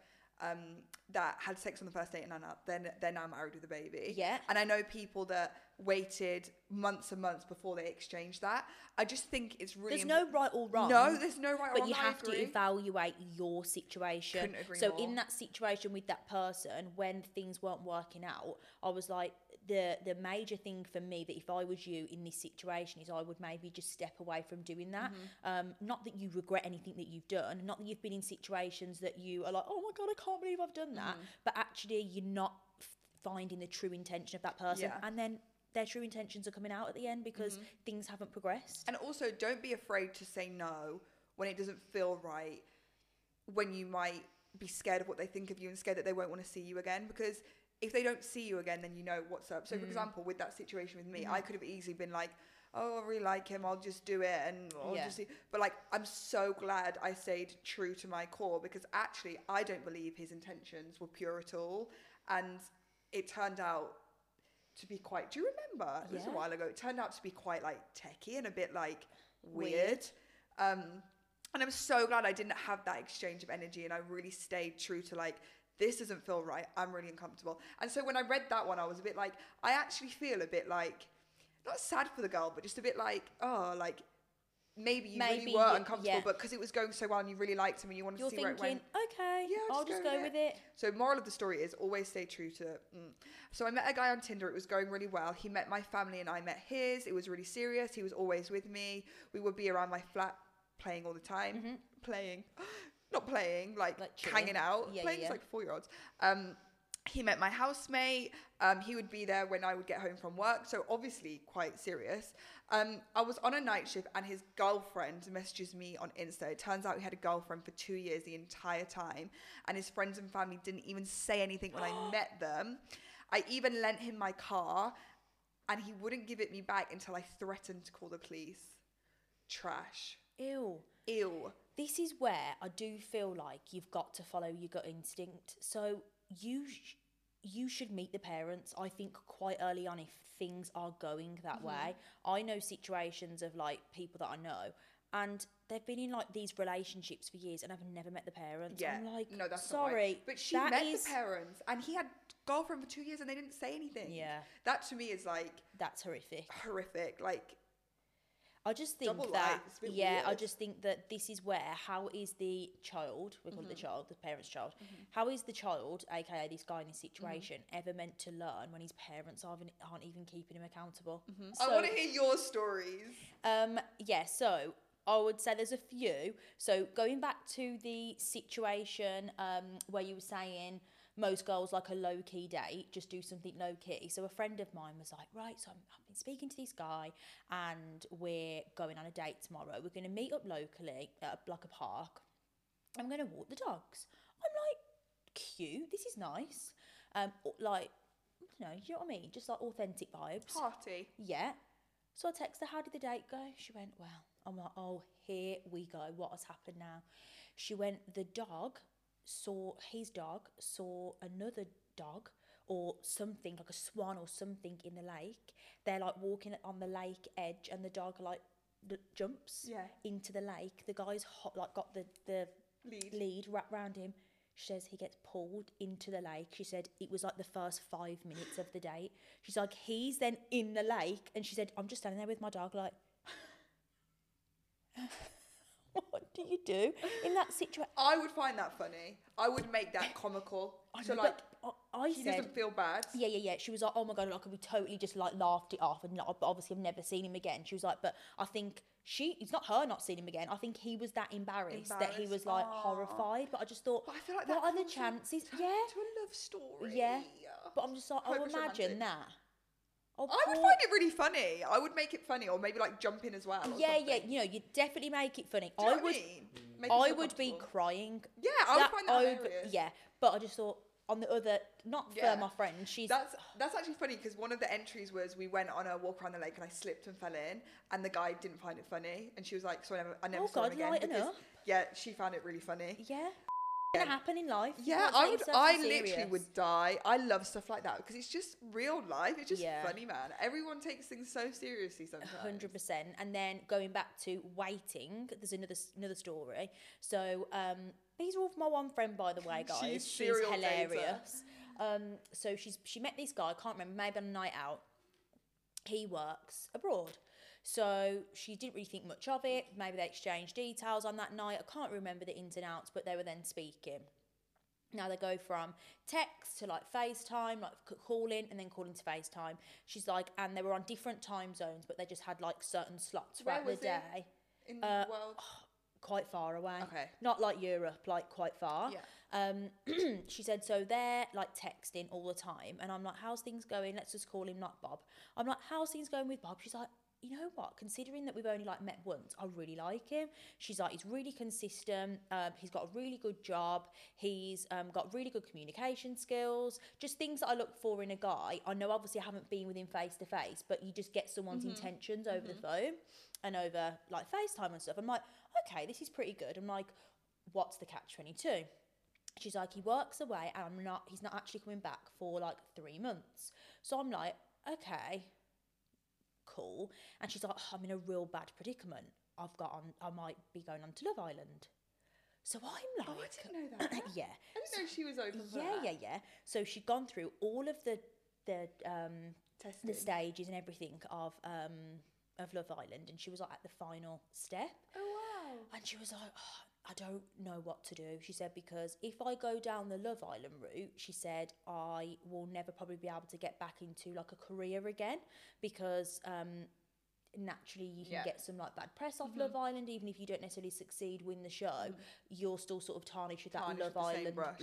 that had sex on the first date and they're now married with a baby. And I know people that waited months and months before they exchanged that. I just think it's really... There's no right or wrong. No, there's no right or wrong. But you have to evaluate your situation. Couldn't agree so more. In that situation with that person, when things weren't working out, I was like, the major thing for me that if I was you in this situation is I would maybe just step away from doing that. Not that you regret anything that you've done, not that you've been in situations that you are like, oh my God, I can't believe I've done that. But actually you're not finding the true intention of that person. And then their true intentions are coming out at the end because things haven't progressed. And also, don't be afraid to say no when it doesn't feel right, when you might be scared of what they think of you and scared that they won't want to see you again, because if they don't see you again, then you know what's up. So, for example, with that situation with me, I could have easily been like, oh, I really like him, I'll just do it, and I'll just see. But, like, I'm so glad I stayed true to my core, because actually I don't believe his intentions were pure at all. And it turned out to be quite... Do you remember? It was a while ago. It turned out to be quite, like, techie and a bit, like, weird. And I'm so glad I didn't have that exchange of energy, and I really stayed true to, like, this doesn't feel right. I'm really uncomfortable. And so when I read that one, I was a bit like, I actually feel a bit like, not sad for the girl, but just a bit like, oh, like, maybe you really were uncomfortable, but because it was going so well and you really liked him and you wanted to see where it went. Okay, I'll just go with it. So moral of the story is always stay true to... So I met a guy on Tinder. It was going really well. He met my family and I met his. It was really serious. He was always with me. We would be around my flat playing all the time. Not playing, like hanging out. Playing like 4-year-olds. He met my housemate. He would be there when I would get home from work. So obviously quite serious. I was on a night shift and his girlfriend messages me on Insta. It turns out he had a girlfriend for 2 years the entire time. And his friends and family didn't even say anything when I met them. I even lent him my car and he wouldn't give it me back until I threatened to call the police. Trash. Ew. This is where I do feel like you've got to follow your gut instinct. So you should meet the parents, I think, quite early on if things are going that way. I know situations of like people that I know and they've been in like these relationships for years and I've never met the parents. I'm like, no, that's sorry, not right. But she met the parents and he had girlfriend for 2 years and they didn't say anything. That to me is like, that's horrific. Like, I just think that, I just think that this is where, how is the child, we call it the child, the parent's child, how is the child, aka this guy in this situation, ever meant to learn when his parents aren't even keeping him accountable? So, I want to hear your stories. So I would say there's a few. So going back to the situation where you were saying most girls like a low-key date, just do something low-key. So a friend of mine was like, right, so I've been speaking to this guy and we're going on a date tomorrow. We're going to meet up locally at like a park. I'm going to walk the dogs. I'm like, cute, this is nice. Like, you know what I mean? Just like authentic vibes. Party. Yeah. So I text her, how did the date go? She went, well. I'm like, oh, here we go. What has happened now? She went, his dog saw another dog or something, like a swan or something in the lake. They're like walking on the lake edge and the dog like jumps into the lake. The guy's got the lead wrapped around him. She says he gets pulled into the lake. She said it was like the first 5 minutes of the date. She's like, he's then in the lake. And she said, I'm just standing there with my dog like, what do you do in that situation? I would find that funny. I would make that comical. So like, he doesn't feel bad. Yeah. She was like, oh my God, like we totally just like laughed it off. And but obviously I've never seen him again. She was like, but I think it's not her not seeing him again. I think he was that embarrassed that he was like horrified. But I just thought, but I feel like what are the chances? To a love story. Yeah. But I'm just like, oh, imagine that. I would find it really funny. I would make it funny, or maybe like jump in as well. Yeah. You know, you'd definitely make it funny. I would be crying. Yeah, I would find that hilarious. Yeah, but I just thought on the other, not for my friend. That's actually funny because one of the entries was we went on a walk around the lake and I slipped and fell in, and the guy didn't find it funny, and she was like, so I never saw him again. Lighten up. Yeah, she found it really funny. Yeah. Gonna happen in life. Yeah, I literally would die. I love stuff like that because it's just real life. It's just funny, man. Everyone takes things so seriously sometimes. 100%. And then going back to waiting, there's another story. So these are all from my one friend, by the way, guys. She's hilarious. So she met this guy. I can't remember. Maybe on a night out. He works abroad. So she didn't really think much of it. Maybe they exchanged details on that night. I can't remember the ins and outs, but they were then speaking. Now they go from text to like FaceTime, like calling and then calling to FaceTime. She's like, and they were on different time zones, but they just had like certain slots throughout the day. In the world? Quite far away. Okay. Not like Europe, like quite far. Yeah. She said, so they're like texting all the time. And I'm like, how's things going? Let's just call him not Bob. I'm like, how's things going with Bob? She's like, you know what, considering that we've only like met once, I really like him. She's like, he's really consistent. He's got a really good job. He's got really good communication skills. Just things that I look for in a guy. I know obviously I haven't been with him face to face, but you just get someone's intentions over the phone and over like FaceTime and stuff. I'm like, okay, this is pretty good. I'm like, what's the catch-22? She's like, he works away and he's not actually coming back for like 3 months. So I'm like, okay, cool. And she's like, I'm in a real bad predicament. I might be going on to Love Island. So I'm like, oh, I didn't know that. Yeah. I didn't know she was open for that. Yeah. So she'd gone through all of the stages and everything of Love Island, and she was like at the final step. Oh wow. And she was like, oh, I don't know what to do. She said, because if I go down the Love Island route, she said, I will never probably be able to get back into like a career again, because naturally you can get some like bad press off Love Island, even if you don't necessarily succeed, win the show, you're still sort of tarnished with that Love Island brush.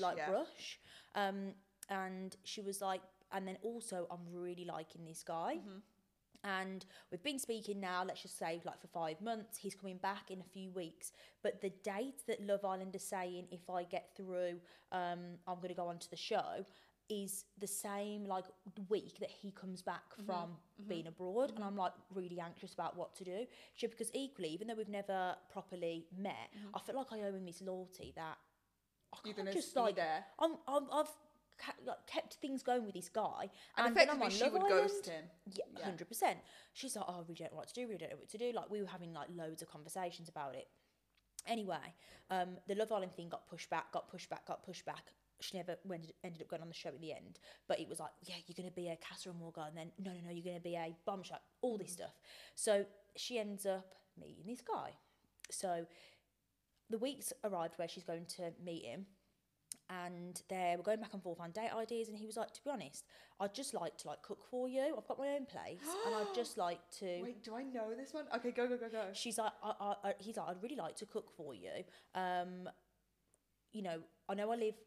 And she was like, and then also I'm really liking this guy. And we've been speaking now, let's just say like for 5 months. He's coming back in a few weeks. But the date that Love Island is saying, if I get through, I'm going to go on to the show, is the same like week that he comes back from being abroad. And I'm like really anxious about what to do. Because equally, even though we've never properly met, I feel like I owe him this loyalty that I can't just like, there. I've kept things going with this guy, and effectively she would ghost him. Yeah, 100%. She's like, oh, we don't know what to do. We don't know what to do. Like, we were having like loads of conversations about it. Anyway, the Love Island thing got pushed back. She never ended up going on the show in the end. But it was like, yeah, you're going to be a Casa Amorga, and then no, you're going to be a Bombshell. All this stuff. So she ends up meeting this guy. So the weeks arrived where she's going to meet him. And they were going back and forth on date ideas, and he was like, to be honest, I'd just like to like cook for you. I've got my own place, and I'd just like to. Wait, do I know this one? Okay, go. She's like, he's like, I'd really like to cook for you. You know I live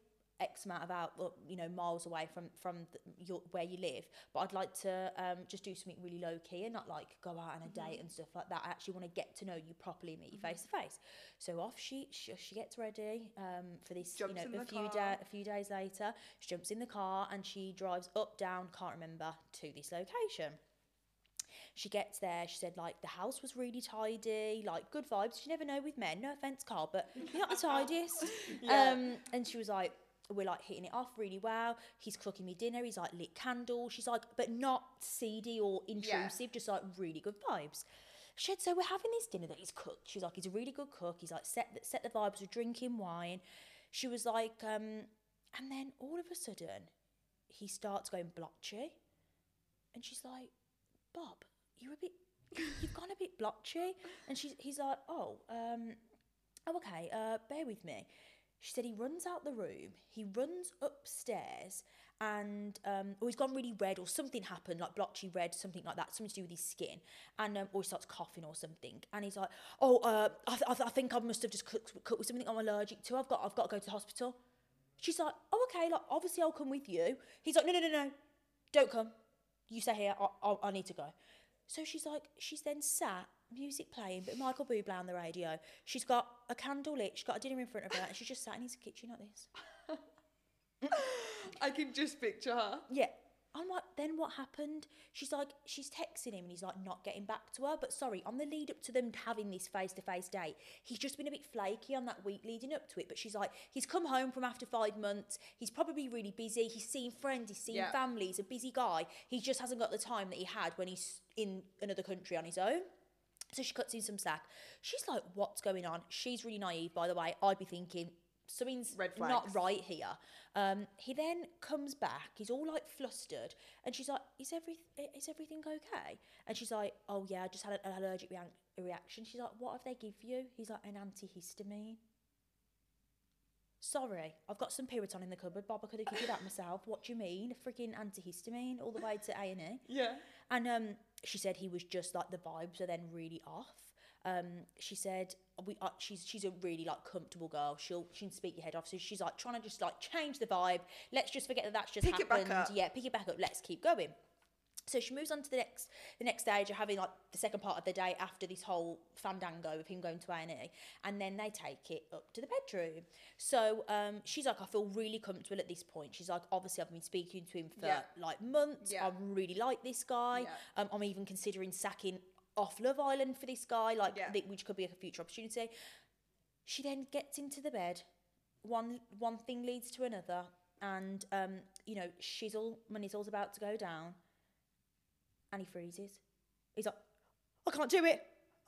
X amount of miles away from where you live, but I'd like to just do something really low key and not like go out on a date and stuff like that. I actually want to get to know you properly, meet you face to face. So off she gets ready for this. Jumps in the car. A few days later, she jumps in the car and she drives up, down, can't remember, to this location. She gets there, she said, like, the house was really tidy, like, good vibes. You never know with men, no offence, Carl, but you're not the tidiest. And she was like, we're, like, hitting it off really well. He's cooking me dinner, he's, like, lit candles. She's like, but not seedy or intrusive, just, like, really good vibes. She said, so we're having this dinner that he's cooked. She's like, he's a really good cook. He's, like, set the vibes, we're drinking wine. She was like, and then all of a sudden, he starts going blotchy. And she's like, Bob, you've gone a bit blotchy. And he's like, oh, okay, bear with me. She said he runs out the room, he runs upstairs, and or he's gone really red or something happened, like blotchy red, something like that, something to do with his skin, and or he starts coughing or something, and he's like, oh, I think I must have just cooked with something I'm allergic to. I've got to go to the hospital. She's like, oh, okay, like obviously I'll come with you. He's like, no, don't come. You stay here. I need to go. So she's then sat, music playing, but Michael Bublé on the radio. She's got a candle lit, she's got a dinner in front of her, and she's just sat in his kitchen like this. I can just picture her. Yeah. I'm like, then what happened? She's like, she's texting him and he's like not getting back to her. But sorry, on the lead up to them having this face-to-face date, he's just been a bit flaky on that week leading up to it. But she's like, he's come home from after 5 months. He's probably really busy. He's seeing friends. He's seeing family. He's a busy guy. He just hasn't got the time that he had when he's in another country on his own. So she cuts in some slack. She's like, what's going on? She's really naive, by the way. I'd be thinking, something's not right here. He then comes back, he's all like flustered, and she's like, is everything okay? And she's like, oh yeah, I just had an allergic reaction. She's like, what have they give you? He's like, an antihistamine. Sorry, I've got some Piriton in the cupboard, Bob, I could have given you that myself. What do you mean? A freaking antihistamine all the way to A&E? Yeah. And she said he was just like, the vibes are then really off. She said she's a really like comfortable girl. She can speak your head off. So she's like trying to just like change the vibe. Let's just forget that that's just happened. Pick it back up. Yeah, pick it back up. Let's keep going. So she moves on to the next stage of having like the second part of the day after this whole fandango of him going to A&E, and then they take it up to the bedroom. So she's like, I feel really comfortable at this point. She's like, obviously I've been speaking to him for like months. I really like this guy. I'm even considering sacking off Love Island for this guy, like which could be a future opportunity. She then gets into the bed. One thing leads to another, and Manizzle's about to go down, and he freezes. He's like, I can't do it.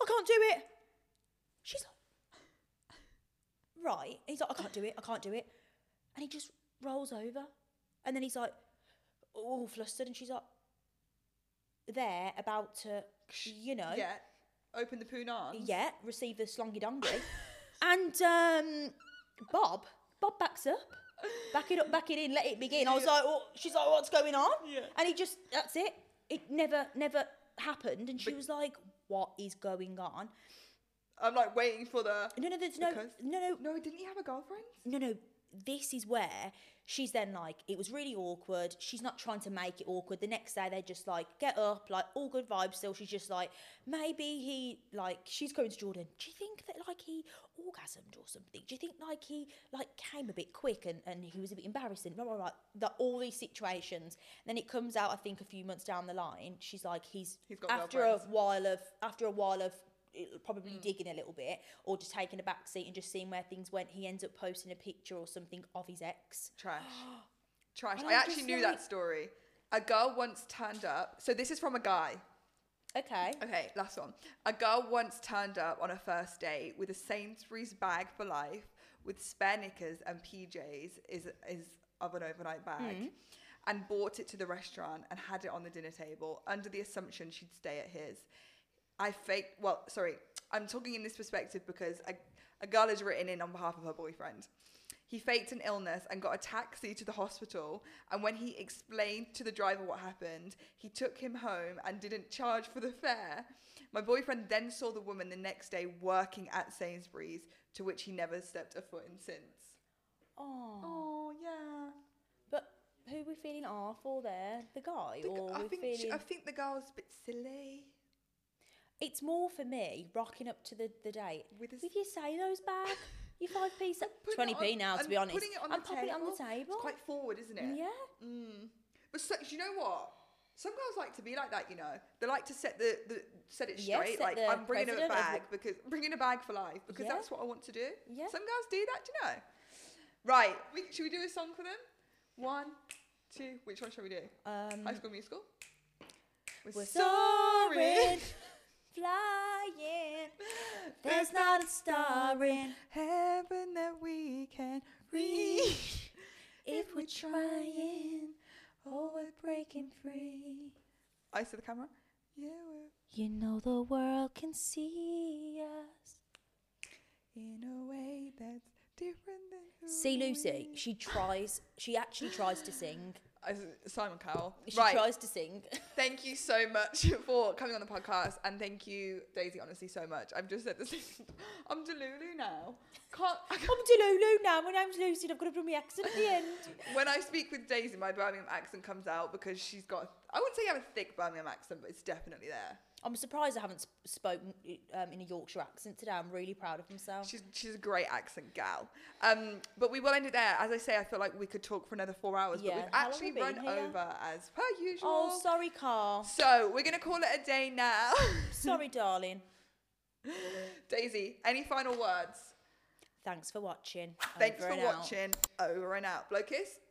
She's like, right. He's like, I can't do it. And he just rolls over, and then he's like, all flustered, and she's like, there about to, open the poon arms, receive the slongy dongy. And Bob backs up, back it in, let it begin. I was like, she's like, what's going on? And he just, that's it never happened. And she was like, what is going on? I'm like waiting for the no, didn't he have a girlfriend? No, this is where she's then like, it was really awkward. She's not trying to make it awkward. The next day, they just like get up, like all good vibes still. She's just like, maybe he, like, she's going to Jordan. Do you think that like he orgasmed or something? Do you think like he like came a bit quick and he was a bit embarrassing? Blah, blah, blah. All these situations. And then it comes out, I think a few months down the line, she's like, he's got after a while of probably digging a little bit or just taking a back seat and just seeing where things went, he ends up posting a picture or something of his ex. Trash. I actually knew that story. A girl once turned up, so this is from a guy. Okay, last one. A girl once turned up on a first date with a Sainsbury's bag for life with spare knickers and PJs is of an overnight bag, and brought it to the restaurant and had it on the dinner table under the assumption she'd stay at his. I'm talking in this perspective because a girl has written in on behalf of her boyfriend. He faked an illness and got a taxi to the hospital, and when he explained to the driver what happened, he took him home and didn't charge for the fare. My boyfriend then saw the woman the next day working at Sainsbury's, to which he never stepped a foot in since. Oh, yeah. But who are we feeling R for there? The guy? I think the girl's a bit silly. It's more for me, rocking up to the date. With your sailors bag, your 5p, 20p now, to be honest. Popping it on the table. It's quite forward, isn't it? Yeah. But do you know what? Some girls like to be like that, you know. They like to set it straight. Like, I'm bringing a bag bringing a bag for life because that's what I want to do. Yeah. Some girls do that, do you know? Right. Should we do a song for them? 1, 2. Which one shall we do? High School Musical. We're soaring, flying. There's not a star in heaven that we can reach if we're trying. Oh, we're breaking free. Eyes to the camera. Yeah, you know the world can see us in a way that's different than who See Lucy, she actually tries to sing. Simon Cowell. She tries to sing. Thank you so much for coming on the podcast, and thank you, Daisy, honestly, so much. I've just said this. I'm Delulu now. I'm Delulu now. My name's Lucy and I've got to bring my accent at the end. When I speak with Daisy, my Birmingham accent comes out because she's got, I wouldn't say I have a thick Birmingham accent, but it's definitely there. I'm surprised I haven't spoken in a Yorkshire accent today. I'm really proud of myself. She's a great accent gal. But we will end it there. As I say, I feel like we could talk for another 4 hours, but we've actually run over as per usual. Oh, sorry, Carl. So we're going to call it a day now. Sorry, darling. Daisy, any final words? Thanks for watching. Thanks for watching. Over and out. Blow kiss.